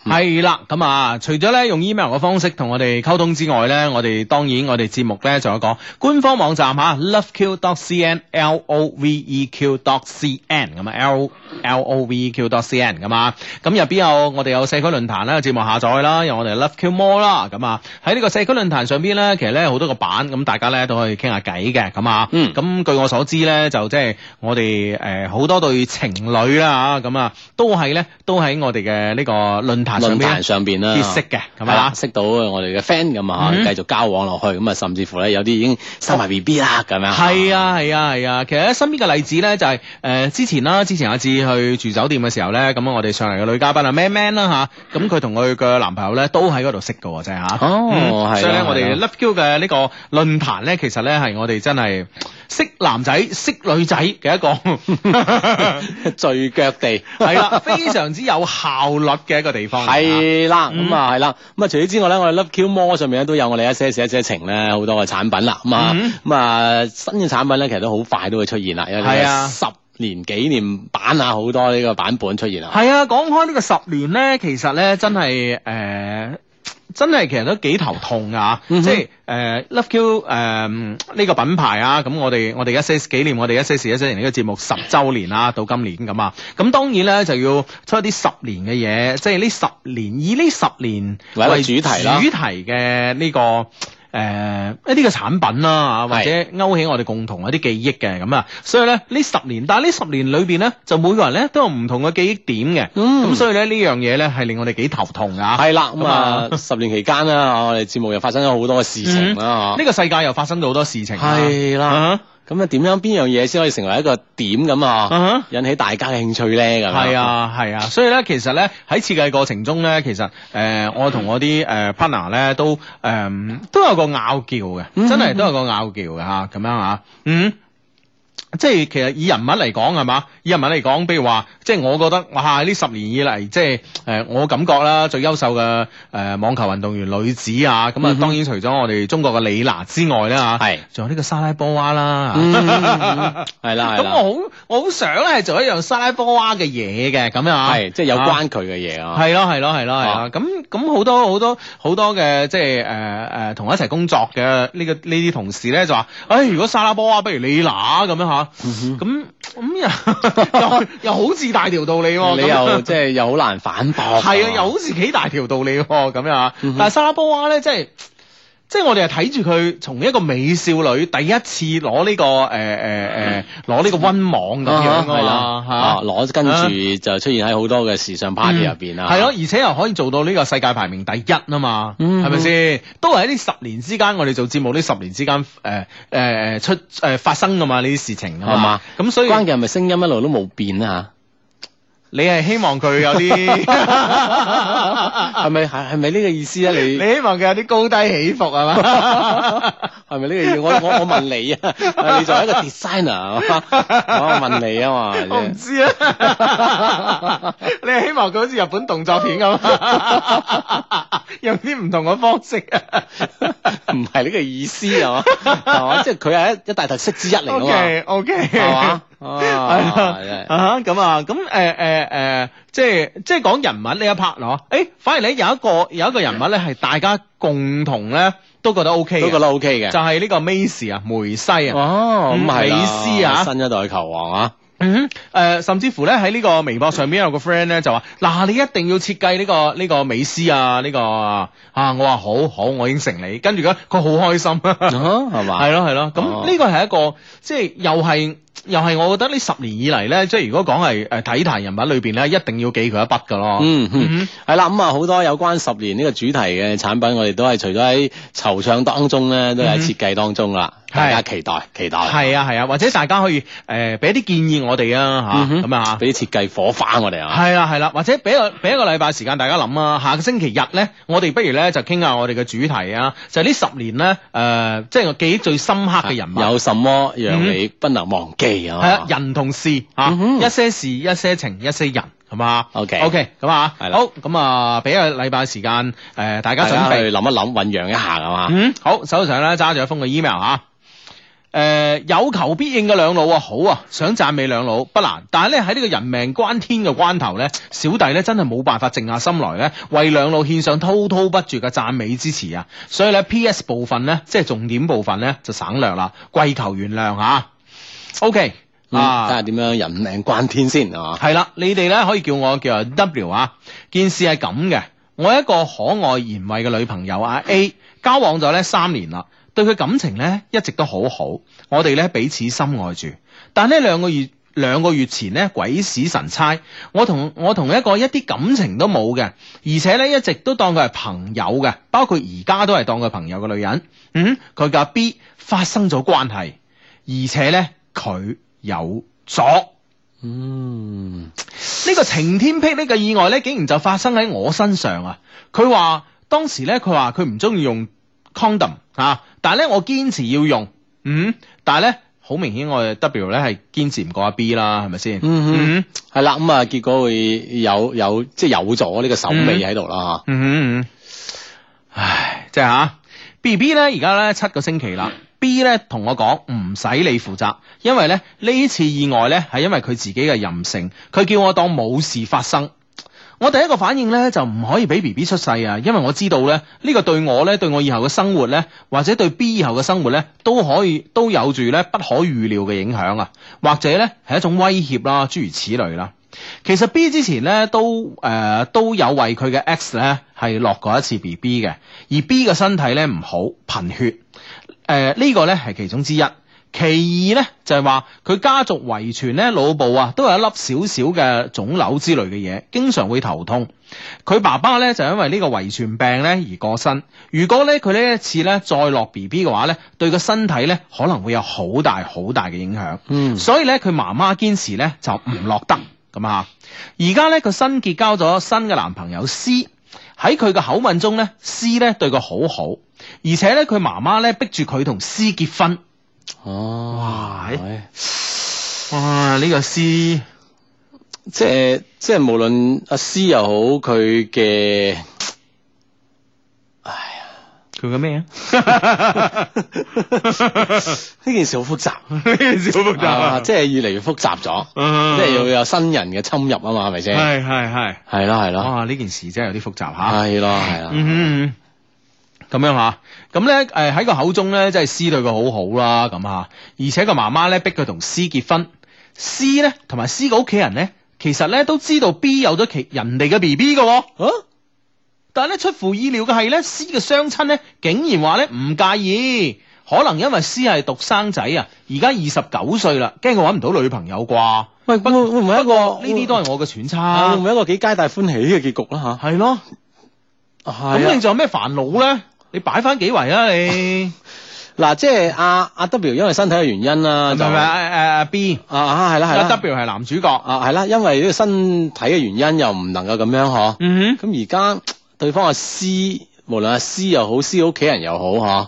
係啦，咁啊，除咗咧用 email 嘅方式同我哋溝通之外咧，我哋當然我哋節目咧仲有個官方網站吓 loveq dot cn，l o v e q dot c n 咁啊 ，l l o v e q dot c n 咁啊，咁入邊有我哋有社區論壇啦，節目下載啦，有我哋 loveq more 啦，咁啊喺呢個社區論壇上邊咧，其實咧好多個版，咁大家咧都可以傾下偈嘅，咁啊， 嗯， 咁據我所知咧，就即係我哋誒好多對情侶啦吓，咁啊都係咧都喺我哋嘅呢個論壇上論壇邊上邊啦， 結識嘅，咁係啦， 啊。 識到我哋嘅 friend 咁啊， 嗯繼續交往落去，咁啊，甚至乎咧有啲已經生埋 B B 啦，咁樣。 係啊係啊係啊，其實咧身邊嘅例子咧就係、誒、之前啦，之前阿志去住酒店嘅時候咧，咁我哋上嚟嘅女嘉賓啊 Man Man 啦吓，咁佢同佢嘅男朋友咧都喺嗰度識嘅喎，真係吓。 哦嗯係啦所以咧我哋係啦 Love Q 嘅呢個論壇咧，其實咧係我哋真係識男仔識女仔嘅一個聚腳地。 係啦，非常之有效率嘅一個地方嚟㗎。 係啦， 嗯咁啊係啦，咁啊除此之外咧，我哋 Love Q More 上面咧都有我哋一些事一些情咧好多嘅產品啦，咁啊嗯咁啊新嘅產品咧其實都好快都會出現啦，有呢個係啊十年紀念版啊，好多呢個版本出現啦。 係啊，講開呢個十年咧，其實咧真係誒、呃真係其實都幾頭痛啊！ 嗯哼即係誒、呃、Love Q 誒、呃、呢、個品牌啊，咁我哋我哋一些紀念我哋一些事一些情呢個節目十週年啦，到今年咁啊，咁當然咧就要出一啲十年嘅嘢，即係呢十年以呢十年為一個為主題啦主題嘅呢、個。誒、一啲嘅產品啦，或者勾起我哋共同一啲記憶嘅咁啊，所以咧呢十年，但係呢十年裏邊咧，就每個人咧都有唔同嘅記憶點嘅，咁、 嗯所以咧呢樣嘢咧係令我哋幾頭痛噶。 係啦，咁咁啊啊十年期間啦，我哋節目又發生咗好多嘅事情啦， 呢個世界又發生咗好多事情啦。 係啦啊咁啊點樣邊樣嘢先可以成為一個點咁啊啊？ 引起大家嘅興趣咧咁樣。 係啊，係啊，所以咧，其實咧喺設計過程中咧，其實誒、呃我同我啲誒 partner 咧都誒、呃都有個拗撬嘅， 嗯真係都有個拗撬嘅嚇，咁樣嚇，嗯。即係其實以人物嚟講係嘛，以人物嚟講，譬如話，即係我覺得哇呢十年以嚟，即係誒、呃、我感覺啦，最優秀嘅誒、呃、網球運動員女子啊，咁啊、 嗯哼當然除咗我哋中國嘅李娜之外咧嚇， 係仲有呢個莎拉波娃啦， 嗯係啦係啦。 咁我好我好想咧係做一樣莎拉波娃嘅嘢嘅，咁樣啊， 係即係有關佢嘅嘢啊。 係咯係咯係咯係啊咯，咁咁好多好多好多嘅即係誒誒同我一齊工作嘅呢個呢啲同事咧就話，誒如果莎拉波娃不如李娜咁樣嚇， 嗯咁咁又又又好似大條道理喎， 你咁又即係又好難反駁。 係啊，又好似幾大條道理喎，咁樣啊嗯哼， 但係莎拉波娃咧，即係。即係我哋係睇住佢從一個美少女第一次攞呢、個誒誒誒攞呢個温網咁樣係啦啊嘛啊嚇攞跟住就出現喺好多嘅時尚 party 入邊啊。 係咯，而且又可以做到呢個世界排名第一啊嘛， 嗯係咪先？都係喺呢十年之間，我哋做節目呢十年之間誒誒誒出誒、呃、發生噶嘛呢啲事情啊係嘛？ 咁所以關鍵係咪聲音一路都冇變啊？ 你係希望佢有啲係咪係係咪呢個意思啊？你你希望佢有啲高低起伏係嘛？ 係咪呢個意思？我我我問你啊，你作為一個 designer，我問你啊嘛。 我唔知啊，你係希望佢好似日本動作片咁，用啲唔同嘅方式啊？ 唔係呢個意思啊嘛，係嘛？即係佢係一一大特色之一嚟㗎嘛， OK OK， 係嘛？ 係啊，真係啊咁啊，咁誒誒誒，即係即係講人物呢一 part 咯。誒，反而咧有一個有一個人物咧係大家共同咧都覺得 OK 嘅都覺得 OK 嘅就。係呢個梅西啊，梅西啊。 哦，咁係啦美斯啊新一代球王啊， 嗯，誒、甚至乎咧喺呢個微博上邊有個 friend 咧就話，嗱、你一定要設計呢、個呢、個美斯啊，呢、個啊，我話好好，我應承你，跟住咧佢好開心， 啊係嘛？ 係咯係咯，咁哦呢個係一個即係又係又係我覺得呢十年以嚟咧，即係如果講係誒體壇人物裏邊咧，一定要記佢一筆噶咯， 嗯嗯嗯， 係啦，咁啊好多有關十年呢個主題嘅產品，我哋都係除咗喺惆悵當中咧，都係喺設計當中啦。大家期待期待。 係啊係啊，或者大家可以誒俾一啲建議我哋啊嗯哼嚇，咁啊。 俾啲設計火花我哋啊。 係啦係啦，或者俾一個俾一個禮拜時間大家諗啊，下個星期日咧，我哋不如咧就傾下我哋嘅主題啊，就係呢十年咧誒、呃即係我記憶最深刻嘅人物。 有什麼讓你不能忘記啊？ 係啊，人同事啊， 嗯哼一些事、一些情、一些人，係嘛 OK OK，咁啊， 係啦好，咁啊，俾一個禮拜時間誒，大家準備大家去。諗一諗，醖釀一下係嘛？ 嗯，好，手上咧揸住一封嘅 email 啊。 誒有求必應嘅兩老啊，好啊，想讚美兩老不難，但係咧喺呢個人命關天嘅關頭咧，小弟咧真係冇辦法靜下心來咧，為兩老獻上滔滔不絕嘅讚美之詞啊，所以咧 P S 部分咧，即係重點部分咧就省略啦，跪求原諒吓。OK。 啊，睇下點樣人命關天先係嘛？ 係啦，你哋咧可以叫我叫 W 啊。件事係咁嘅，我有一個可愛賢惠嘅女朋友啊 A， 交往咗咧三年啦，對佢感情咧一直都好好，我哋咧彼此深愛住。但呢兩個月兩個月前咧鬼使神差，我同我同一個一啲感情都冇嘅，而且咧一直都當佢係朋友嘅，包括而家都係當佢朋友嘅女人，嗯，佢嘅 B 發生咗關係，而且咧佢有咗， 嗯， 呢個晴天霹靂嘅意外咧，竟然就發生喺我身上啊！佢話當時咧，佢話佢唔中意用 condom 啊，但係咧我堅持要用，嗯，但係咧好明顯我哋 W 咧係堅持唔過阿 B 啦，係咪先？ 嗯嗯，係啦，咁啊結果會有有即係有咗呢個手尾喺度啦吓。 嗯嗯嗯，唉，即係吓 B B 咧，而家咧七個星期啦。B 咧同我講唔使你負責，因為咧呢次意外咧係因為佢自己嘅任性，佢叫我當冇事發生。我第一個反應咧就唔可以俾 B B 出世啊，因為我知道咧呢個對我咧對我以後嘅生活咧，或者對 B 以後嘅生活咧都可以都有住咧不可預料嘅影響啊，或者咧係一種威脅啦，諸如此類啦。其實 B 之前咧都誒、呃、都有為佢嘅 X 咧係落過一次 B B 嘅，而 B 嘅身體咧唔好貧血。誒、呃，這個、呢個咧係其中之一，其二咧就係話佢家族遺傳咧腦部啊都有一粒少少嘅腫瘤之類嘅嘢，經常會頭痛。佢爸爸咧就因為呢個遺傳病咧而過身。如果咧佢呢一次咧再落 B B 嘅話咧，對個身體咧可能會有好大好大嘅影響。嗯，所以咧佢媽媽堅持咧就唔落得咁啊。而家咧佢新結交咗新嘅男朋友 C， 喺佢嘅口吻中咧 C 咧對佢好好。而且咧，佢媽媽咧逼住佢同 C 結婚。 哦， 哇！哇！呢、這個 C， 即係即係無論阿 C 又好，佢嘅，哎呀， 佢嘅咩啊？ 呢件事好複雜， 呢件事好複雜， 啊、即係越嚟越複雜咗， 嗯、 即係要有新人嘅侵入啊嘛，係咪先？ 係係係， 係咯係咯。 哇！呢件事真係有啲複雜吓。 係咯係咯。 嗯咁樣吓，咁咧誒喺個口中咧，即係 C 對佢好好啦，咁吓，而且個媽媽咧逼佢同 C 結婚 ，C 咧同埋 C 個屋企人咧，其實咧都知道 B 有咗其人哋嘅 B B 嘅，啊，但係咧出乎意料嘅係咧 C 嘅雙親咧竟然話咧唔介意，可能因為 C 係獨生仔啊，而家二十九歲啦，驚佢搵唔到女朋友啩？ 喂，會會唔會一個呢啲都係我嘅揣測， 會唔會一個幾皆大歡喜嘅結局啦吓？ 係咯， 係咁你仲有咩煩惱咧？你擺翻幾圍啊你？ 嗱，即係阿阿 W 因為身體嘅原因啦，就係咪誒誒 B 啊啊係啦係啦 W 係男主角啊係啦，因為呢個身體嘅原因又唔能夠咁樣嗬。 嗯哼， 咁而家對方阿 C， 無論阿 C 又好 ，C 屋企人又好嗬，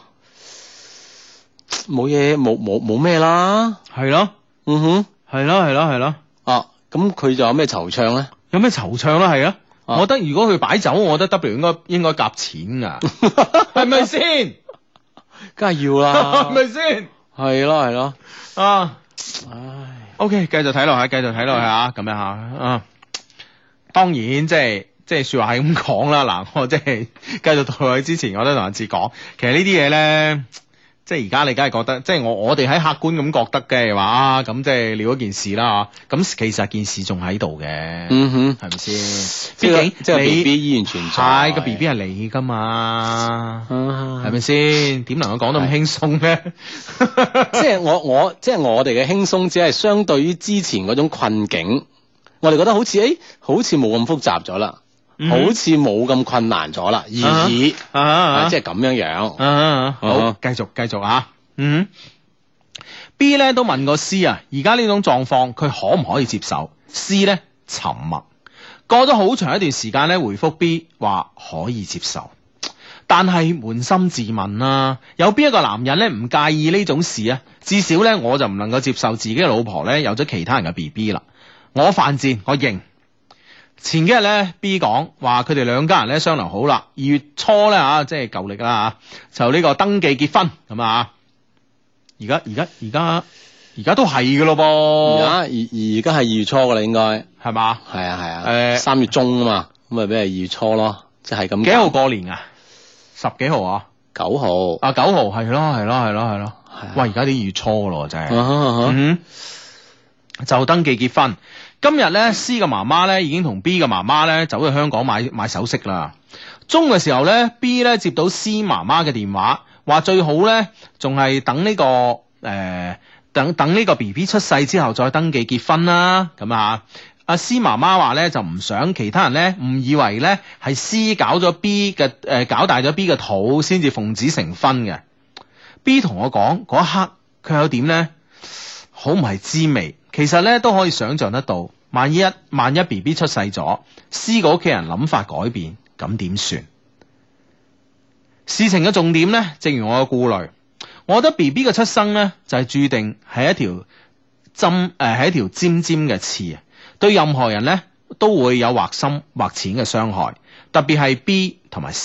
冇嘢冇冇冇咩啦。 係咯， 嗯哼， 係咯係咯係咯。 啊，咁佢就有咩惆悵咧？ 有咩惆悵啦？係啊。 啊我覺得如果佢擺酒，我覺得 W 應該應該夾錢噶，係咪先？ 梗係要啦， 係咪先？ 係咯係咯， 啊， 唉 ，OK，繼續睇落去，繼續睇落去啊，咁樣吓啊。當然，即係即係說話係咁講啦。嗱，我即係繼續到落去之前，我都同阿志講，其實呢啲嘢咧。即係而家你梗係覺得，即係我我哋喺客觀咁覺得嘅話啊，咁即係了一件事啦，咁其實件事仲喺度嘅， 嗯哼， 係咪先？ 即係畢竟即係 B B 你依然存在， 係個 B B 係你噶嘛，係咪先？點能夠講得咁輕鬆咧？ 即係我我即係我哋嘅輕鬆，只係相對於之前嗰種困境，我哋覺得好似誒、欸，好似冇咁複雜咗啦。嗯、好似冇咁困難咗啦，而已， 啊啊啊、 即係咁樣樣。 啊啊、好， 啊、 繼續繼續啊。嗯 ，B 咧都問過 C 啊，而家呢種狀況佢可唔可以接受 ？C 咧沉默，過咗好長一段時間咧，回覆 B 話可以接受，但係捫心自問啦、啊，有邊一個男人咧唔介意呢種事啊？至少咧我就唔能夠接受自己嘅老婆咧有咗其他人嘅 B B 啦。我犯賤，我認。前幾日咧 B 講話佢哋兩家人咧商量好啦，二月初咧啊，即係舊曆啦吓，就呢個登記結婚咁啊。 而家而家而家而家都係噶咯而家噃， 而而家係二月初噶啦，應該係嘛？ 係啊係啊， 誒三月中啊嘛，咁咪俾係二月初咯，即係咁。 幾號過年啊？十幾號啊？ 九號。 啊九號係咯係咯係咯係咯。 係啊喂，而家啲二月初咯，真係。 啊哈啊哈嗯，就登記結婚。今日咧，C 嘅媽媽咧已經同 B 嘅媽媽咧走去香港買買首飾啦。中嘅時候咧，B 咧接到 C 媽媽嘅電話，話最好咧仲係等呢、個誒、呃、等等呢個 B B 出世之後再登記結婚啦。咁啊，阿 C 媽媽話咧就唔想其他人咧誤以為咧係 C 搞咗 B 嘅誒、呃、搞大咗 B 嘅肚先至奉子成婚嘅。B 同我講嗰一刻佢有點咧好唔係滋味。其實咧都可以想象得到，萬一萬一 B B 出世咗，C 個屋企人諗法改變，咁點算？事情嘅重點咧，正如我嘅顧慮，我覺得 B B 嘅出生咧就係、是、注定係一條針誒，係、呃、一條尖尖嘅刺啊，對任何人咧都會有或深或淺嘅傷害，特別係 B 同埋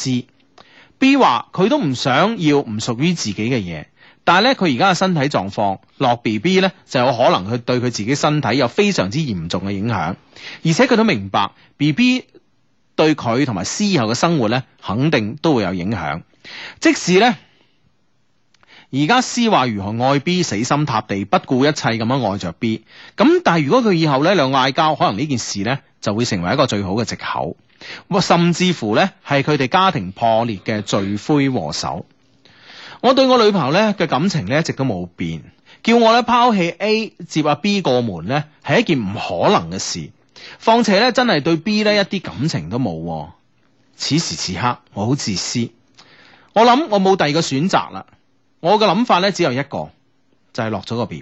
C。B 話佢都唔想要唔屬於自己嘅嘢。但係咧，佢而家嘅身體狀況落 B B 咧，就有可能佢對佢自己身體有非常之嚴重嘅影響，而且佢都明白 B B 對佢同埋 C 以後嘅生活咧，肯定都會有影響。即使咧，而家 C 話如何愛 B， 死心塌地，不顧一切咁樣愛着 B， 咁但係如果佢以後咧兩個嗌交，可能呢件事咧就會成為一個最好嘅藉口，甚至乎咧係佢哋家庭破裂嘅罪魁禍首。我對我女朋友咧嘅感情咧一直都冇變，叫我咧拋棄 A 接阿 B 過門咧係一件唔可能嘅事。況且咧真係對 B 咧一啲感情都冇。此時此刻我好自私，我諗我冇第二個選擇啦。我嘅諗法咧只有一個，就係落咗個 B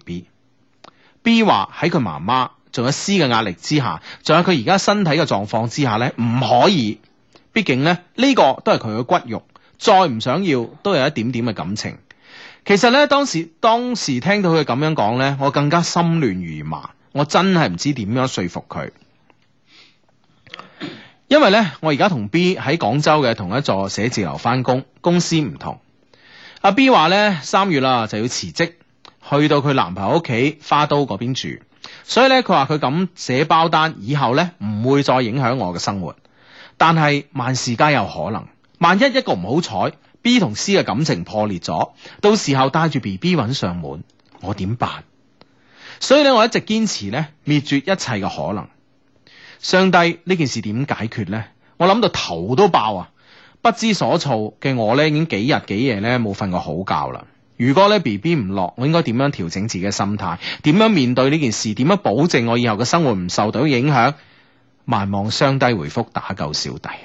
B。B 話喺佢媽媽仲有 C 嘅壓力之下，仲有佢而家身體嘅狀況之下咧唔可以，畢竟咧呢個都係佢嘅骨肉。再唔想要都有一點點嘅感情。其實咧當時當時聽到佢咁樣講咧，我更加心亂如麻，我真係唔知點樣說服佢。因為咧我而家同 B 喺廣州嘅同一座寫字樓翻工，公司唔同。阿 B 話咧三月啦就要辭職，去到佢男朋友屋企花都嗰邊住，所以咧佢話佢咁寫包單以後咧唔會再影響我嘅生活。但係萬事皆有可能。萬一一個唔好彩 ，B 同 C 嘅感情破裂咗，到時候帶住 B B 揾上門，我點辦？所以咧，我一直堅持咧滅絕一切嘅可能。上帝，呢件事點解決咧？我諗到頭都爆啊！不知所措嘅我咧，已經幾日幾夜咧冇瞓過好覺啦。如果咧 B B 唔落，我應該點樣調整自己嘅心態？點樣面對呢件事？點樣保證我以後嘅生活唔受到影響？萬望上帝回覆打救小弟。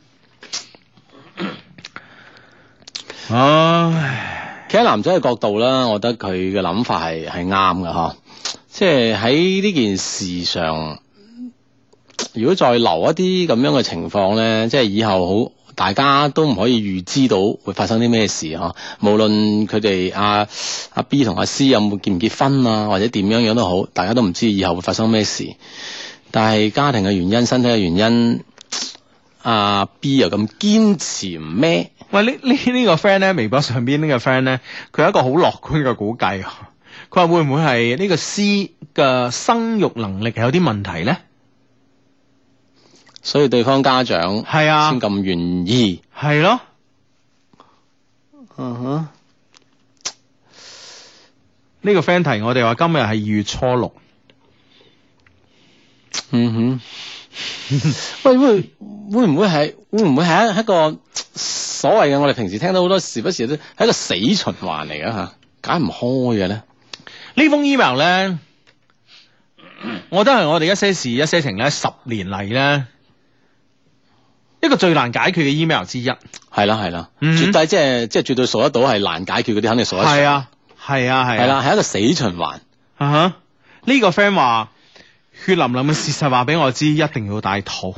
唉， 企喺男仔嘅角度啦，我覺得佢嘅諗法係係啱嘅嗬，即係喺呢件事上，如果再留一啲咁樣嘅情況咧，即係以後好大家都唔可以預知到會發生啲咩事嗬。無論佢哋阿阿 B 同阿 C 有冇結唔結婚啊，或者點樣樣都好，大家都唔知以後會發生咩事。但係家庭嘅原因、身體嘅原因，阿 B 又咁堅持唔孭。 喂，呢呢呢個 friend 咧，微博上邊呢個 friend 咧，佢有一個好樂觀嘅估計，佢話會唔會係呢個 C 嘅生育能力係有啲問題咧？ 所以對方家長係啊， 先咁願意， 係咯， 嗯哼。 呢個 friend 提我哋話今日係二月初六， 嗯哼。喂，會會唔會係會唔會係一一個所謂嘅我哋平時聽到好多時不時都係一個死循環嚟嘅吓，解唔開嘅咧？ 呢封 email 咧，我覺得係我哋一些事一些情咧十年嚟咧一個最難解決嘅 email 之一。 係啦係啦， 嗯絕對即係即係絕對數得到係難解決嗰啲，肯定數得上。 係啊係啊係係啦，係一個死循環。 啊哈！呢個 friend 話血淋淋嘅事實話俾我知，一定要戴套。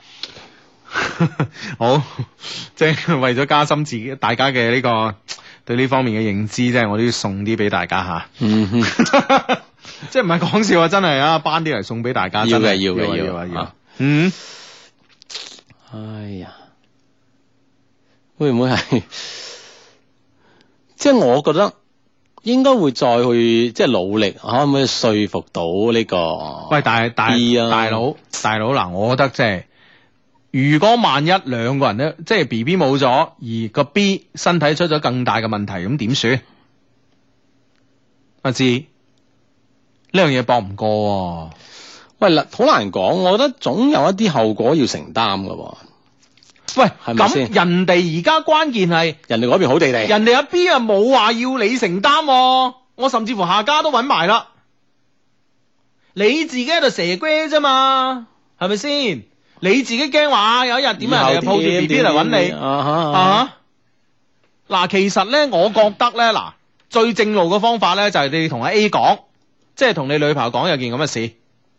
好，即係為咗加深自己大家嘅呢、這個對呢方面嘅認知，即係我都要送啲俾大家吓。 嗯哼， 即係唔係講笑啊，真係啊，搬啲嚟送俾大家。 要嘅真係要嘅啊要要啊要啊。 嗯， 哎呀，會唔會係？即係我覺得應該會再去即係努力，可唔可以說服到呢個？ 喂，大大 B 啊大佬大佬嗱，我覺得即係如果萬一兩個人咧，即係 B B 冇咗，而個 B 身體出咗更大嘅問題，咁點算？阿志呢樣嘢搏唔過喎。 喂，嗱，好難講，我覺得總有一啲後果要承擔㗎喎。 喂， 係咪先咁人哋而家關鍵係人哋嗰邊好地地， 人哋阿 B 啊冇話要你承擔喎，我甚至乎下家都揾埋啦，你自己喺度蛇龜啫嘛，係咪先？你自己驚話有一日點啊，人哋抱住 B B 嚟揾你啊哈啊？嗱，其實咧，我覺得咧，嗱，最正路嘅方法咧就係你同阿 A 講，即係同你女朋友講有件咁嘅事。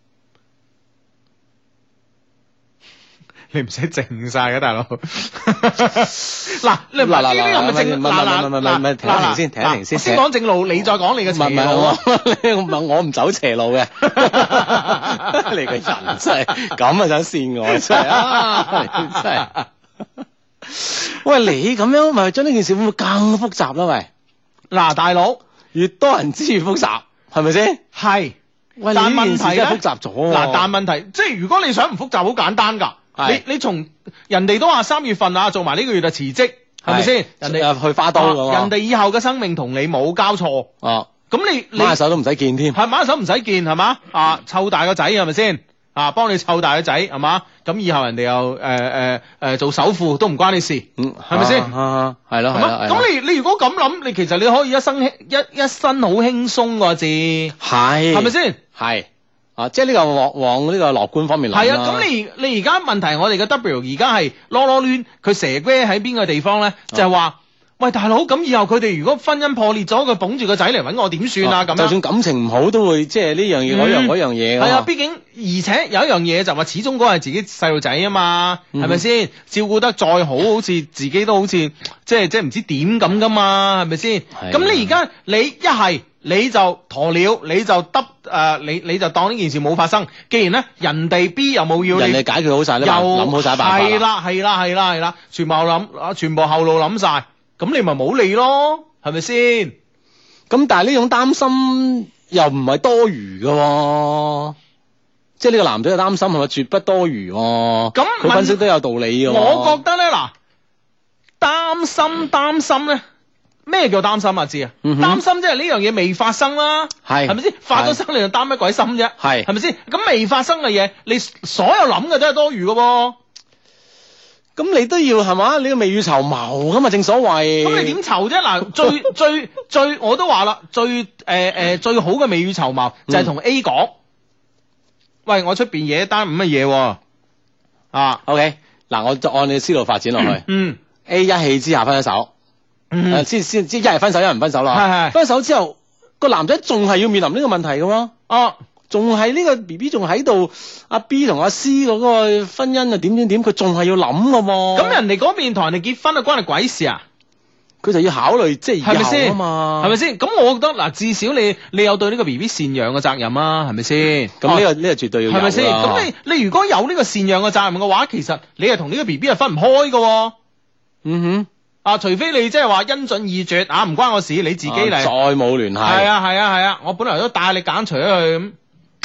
你唔使靜晒嘅，大佬。嗱，你唔係呢啲咁嘅正，嗱嗱嗱嗱， 停一停先，停一停先。 先講正路，你再講你嘅邪路啊！ 唔係我唔走邪路嘅，你個人真係咁啊想跣我真係啊！真係。喂，你咁樣咪將呢件事會唔會更複雜啦？喂， 嗱，大佬， 越多人知越複雜，係咪先？ 係。 喂， 但你呢件事問題咧真係複雜咗。 嗱，但問題即係如果你想唔複雜，好簡單㗎。 係你你從人哋都話三月份啊，做埋呢個月就辭職，係咪先？人哋哋去花都咁人哋以後嘅生命同你冇交錯。 哦， 咁你你拉下手都唔使見添。 係馬手唔使見係嘛？啊，湊大個仔係咪先？啊，幫你湊大個仔係嘛？咁以後人哋又誒誒誒做首富都唔關你事， 嗯， 係咪先？ 啊，係咯係係咯。 嘛？咁你你如果咁諗，你其實你可以一生輕一一身好輕鬆個字，係係係咪先？ 係啊，即係呢個往往呢個樂觀方面諗啦。 係啊，咁你你而家問題，我哋嘅 W 而家係囉囉攣，佢蛇龜喺邊個地方咧？就係話，喂大佬，咁以後佢哋如果婚姻破裂咗，佢捧住個仔嚟揾我點算啊？咁樣就算感情唔好，都會即係呢樣嘢嗰樣嗰樣嘢㗎嘛。 係啊，畢竟而且有一樣嘢就話，始終嗰係自己細路仔啊嘛，係咪先？照顧得再好，好似自己都好似即係即係唔知點咁噶嘛，係咪先？咁你而家你一係你就鴕鳥，你就得誒，你你就當呢件事冇發生。既然咧人哋 B 又冇要你， 人哋解決好晒又啦，諗好晒辦法係啦係啦係啦係啦，全部諗啊，全部後路諗晒，咁你咪冇理咯，係咪先？ 咁但係呢種擔心又唔係多餘嘅喎，即係呢個男仔嘅擔心係咪絕不多餘喎？ 咁佢分析都有道理嘅喎。 我覺得咧嗱，擔心擔心咧。咩叫擔心啊？知啊？ 嗯哼擔心即係呢樣嘢未發生啦， 係係咪先？發咗生你就擔乜鬼心啫？ 係係咪先？咁未發生嘅嘢，你所有諗嘅都係多餘嘅喎。 咁你都要係嘛？你要未雨綢繆咁嘛，正所謂。 咁你點籌啫？嗱，最最最我都話啦，最誒誒、呃呃、最好嘅未雨綢繆就係同 A 講，喂，我出邊嘢單咁嘅嘢喎。啊 OK，嗱，我就按你嘅思路發展落去。 嗯 A 一氣之下分咗手。 嗯誒，先先即係一係分手，一係唔分手啦。 係係分手之後，個男仔仲係要面臨呢個問題嘅喎。 哦， 仲係呢個 B B 仲喺度，阿 B 同阿 C 嗰個婚姻啊點點點，佢仲係要諗嘅喎。 咁人哋嗰邊同人哋結婚啊，關你鬼事啊？ 佢就要考慮即係以後係咪先啊嘛， 係咪先？咁我覺得嗱，至少你你有對呢個 B B 贍養嘅責任啊，係咪先？ 咁呢個呢個絕對要有係咪先？ 啦咁你你如果有呢個贍養嘅責任嘅話，其實你係同呢個 B B 係分唔開嘅喎。 嗯哼， 啊，除非你即係話因準意絕啊，唔關我事，你自己嚟。 啊再冇聯繫。 係啊係啊係啊，我本來都帶你揀除咗佢咁，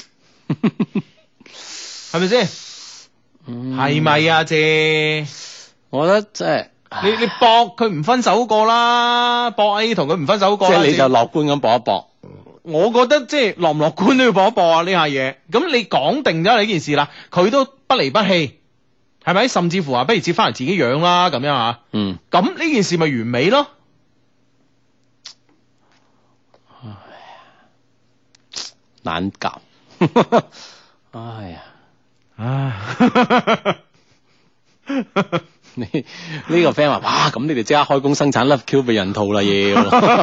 係咪先？係咪啊？姐， 我覺得即係你你搏佢唔分手過啦，搏 A 同佢唔分手過啦。 即係你就姐樂觀咁搏一搏。 我覺得即係樂唔樂觀都要搏一搏啊！呢下嘢，咁你講定咗呢件事啦，佢都不離不棄，係咪？甚至乎話不如接翻嚟自己養啦，咁樣啊？ 嗯， 咁呢件事咪完美咯？ 難搞。哎呀， 唉， 呢呢個 friend 話：哇，咁你哋即刻開工生產 Love Q 避孕套啦，要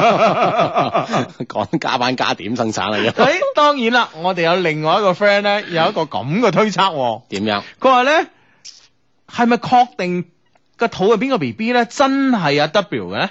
講加班加點生產啦，要誒，當然啦，我哋有另外一個 friend 咧，有一個咁嘅推測喎。 點樣？ 佢話咧，係咪確定個肚入邊個 B B 咧真係阿 W 嘅咧？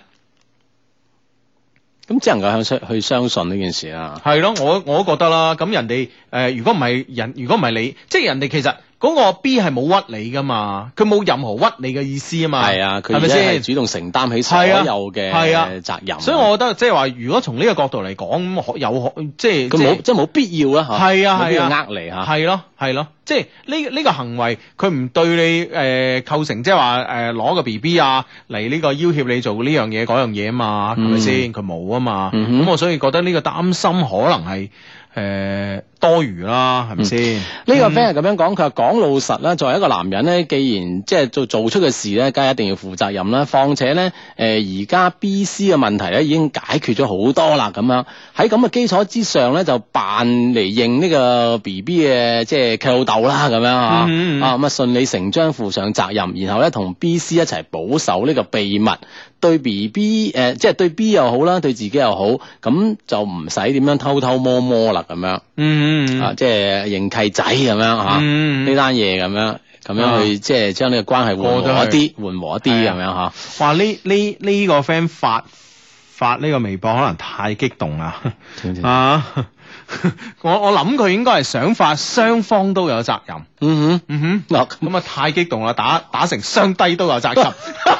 咁只能夠向相去相信呢件事啦。 係咯，我我都覺得啦。咁人哋誒、呃，如果唔係人，如果唔係你，即係人哋其實嗰嗰個 B 係冇屈你噶嘛，佢冇任何屈你嘅意思啊嘛。 係啊，佢係咪而且係先？ 主動承擔起所有嘅係啊責任。 所以我覺得即係話，如果從呢個角度嚟講，咁可有可即係佢冇即係冇必要啦嚇。 係啊冇必要係啊呃你嚇。 係咯係咯，即係呢呢個行為，佢唔對你誒、呃、構成即係話誒攞個 B B 啊嚟呢個要挾你做呢樣嘢嗰樣嘢啊嘛，係咪先？佢冇啊嘛，咁、 嗯哼我所以覺得呢個擔心可能係誒、呃、多餘啦，係咪先？ 呢個 friend 係咁樣講，佢話講老實啦，作為一個男人咧，既然即係做做出嘅事咧，梗係一定要負責任啦。況且咧，誒而家 B C 嘅問題咧已經解決咗好多啦，咁樣喺咁嘅基礎之上咧，就扮嚟認呢個 B B 嘅即係佢老豆啦，咁樣嚇嗯嗯嗯啊咁啊順理成章負上責任，然後咧同 B C 一齊保守呢個秘密，對 B B 誒、呃、即係對 B 又好啦，對自己又好，咁就唔使點樣偷偷摸摸啦，咁樣。 嗯嗯啊，即係認契仔咁樣嚇， 嗯呢單嘢咁樣，咁樣去即係將呢個關係緩和一啲，緩和一啲咁樣嚇。 哇！呢呢呢個 friend 發發呢個微博可能太激動啦啊！我我諗佢應該係想法雙方都有責任。 嗯嗯哼， 哼，嗱咁啊太激動啦，打打成雙低都有責任。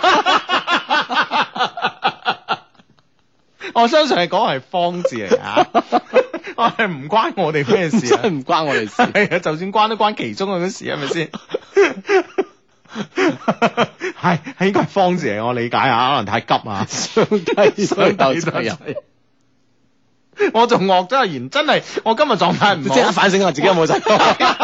我相信係講係方字嚟啊，我係唔關我哋咩事啊， 真係唔關我哋事。 係啊，就算關都關其中嗰啲事，係咪先？係係應該係方字嚟，我理解下，可能太急啊， 雙低雙鬥責任， 我仲惡咗阿賢，真係我今日狀態唔好， 即刻反省下自己有冇責任。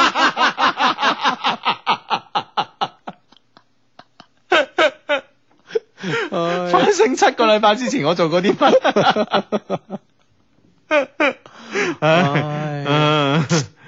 反省七個禮拜之前我做過啲乜？唉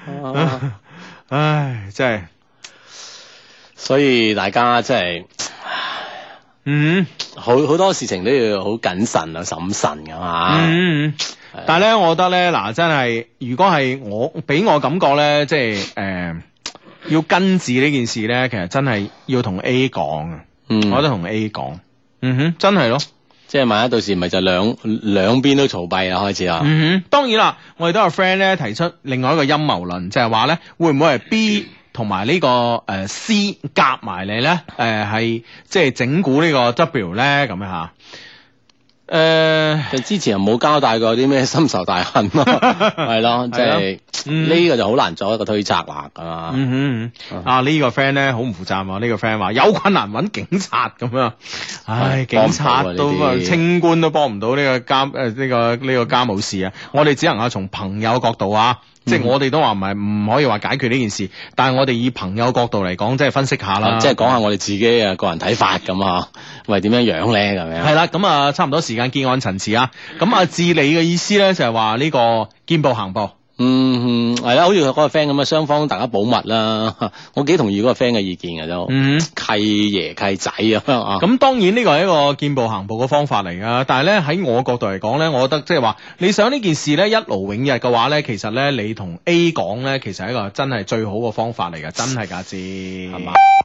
唉，真係， 所以大家真係， 嗯好好多事情都要好謹慎啊、審慎噶嘛。 嗯，但係咧，我覺得咧，嗱，真係，如果係我俾我感覺咧，即係誒、呃，要根治呢件事咧，其實真係要同 A 講啊， 嗯， 我覺得同 A 講，嗯哼，真係咯。 即係萬一到時咪就兩兩邊都嘈閉啦，開始啦。 嗯哼，當然啦，我哋都有 friend 咧提出另外一個陰謀論，就係話咧，會唔會係 B 同埋呢個誒、呃、C 夾埋嚟咧？誒係即係整蠱呢個 W 咧咁樣嚇。誒、 就之前又冇交代過啲咩深仇大恨咯，係咯，即係嗯呢個就好難做一個推測啦，咁啊。 嗯哼嗯啊呢、個 friend 咧好唔負責任啊！呢、個 friend 話有困難揾警察咁樣，唉，警察都幫唔到啊呢啲清官都幫唔到呢個家誒呢、個呢、個家務事啊！我哋只能夠從朋友角度啊。即係我哋都話唔係唔可以話解決呢件事，但係我哋以朋友角度嚟講，即係分析下啦， 啊即係講下我哋自己嘅個人睇法咁啊，喂點樣樣咧咁樣。 係啦，咁啊差唔多時間結案陳詞啊。咁啊，治理嘅意思咧就係話呢個見步行步。 嗯，係啦，好似嗰個 friend 咁啊，雙方大家保密啦。我幾同意嗰個 friend 嘅意見嘅都， 嗯契爺契仔咁樣啊。 咁當然呢個係一個見步行步嘅方法嚟噶，但係咧喺我角度嚟講咧，我覺得即係話你想呢件事咧一勞永逸嘅話咧，其實咧你同 A 講咧，其實係一個真係最好嘅方法嚟噶，真係㗎，知係嘛？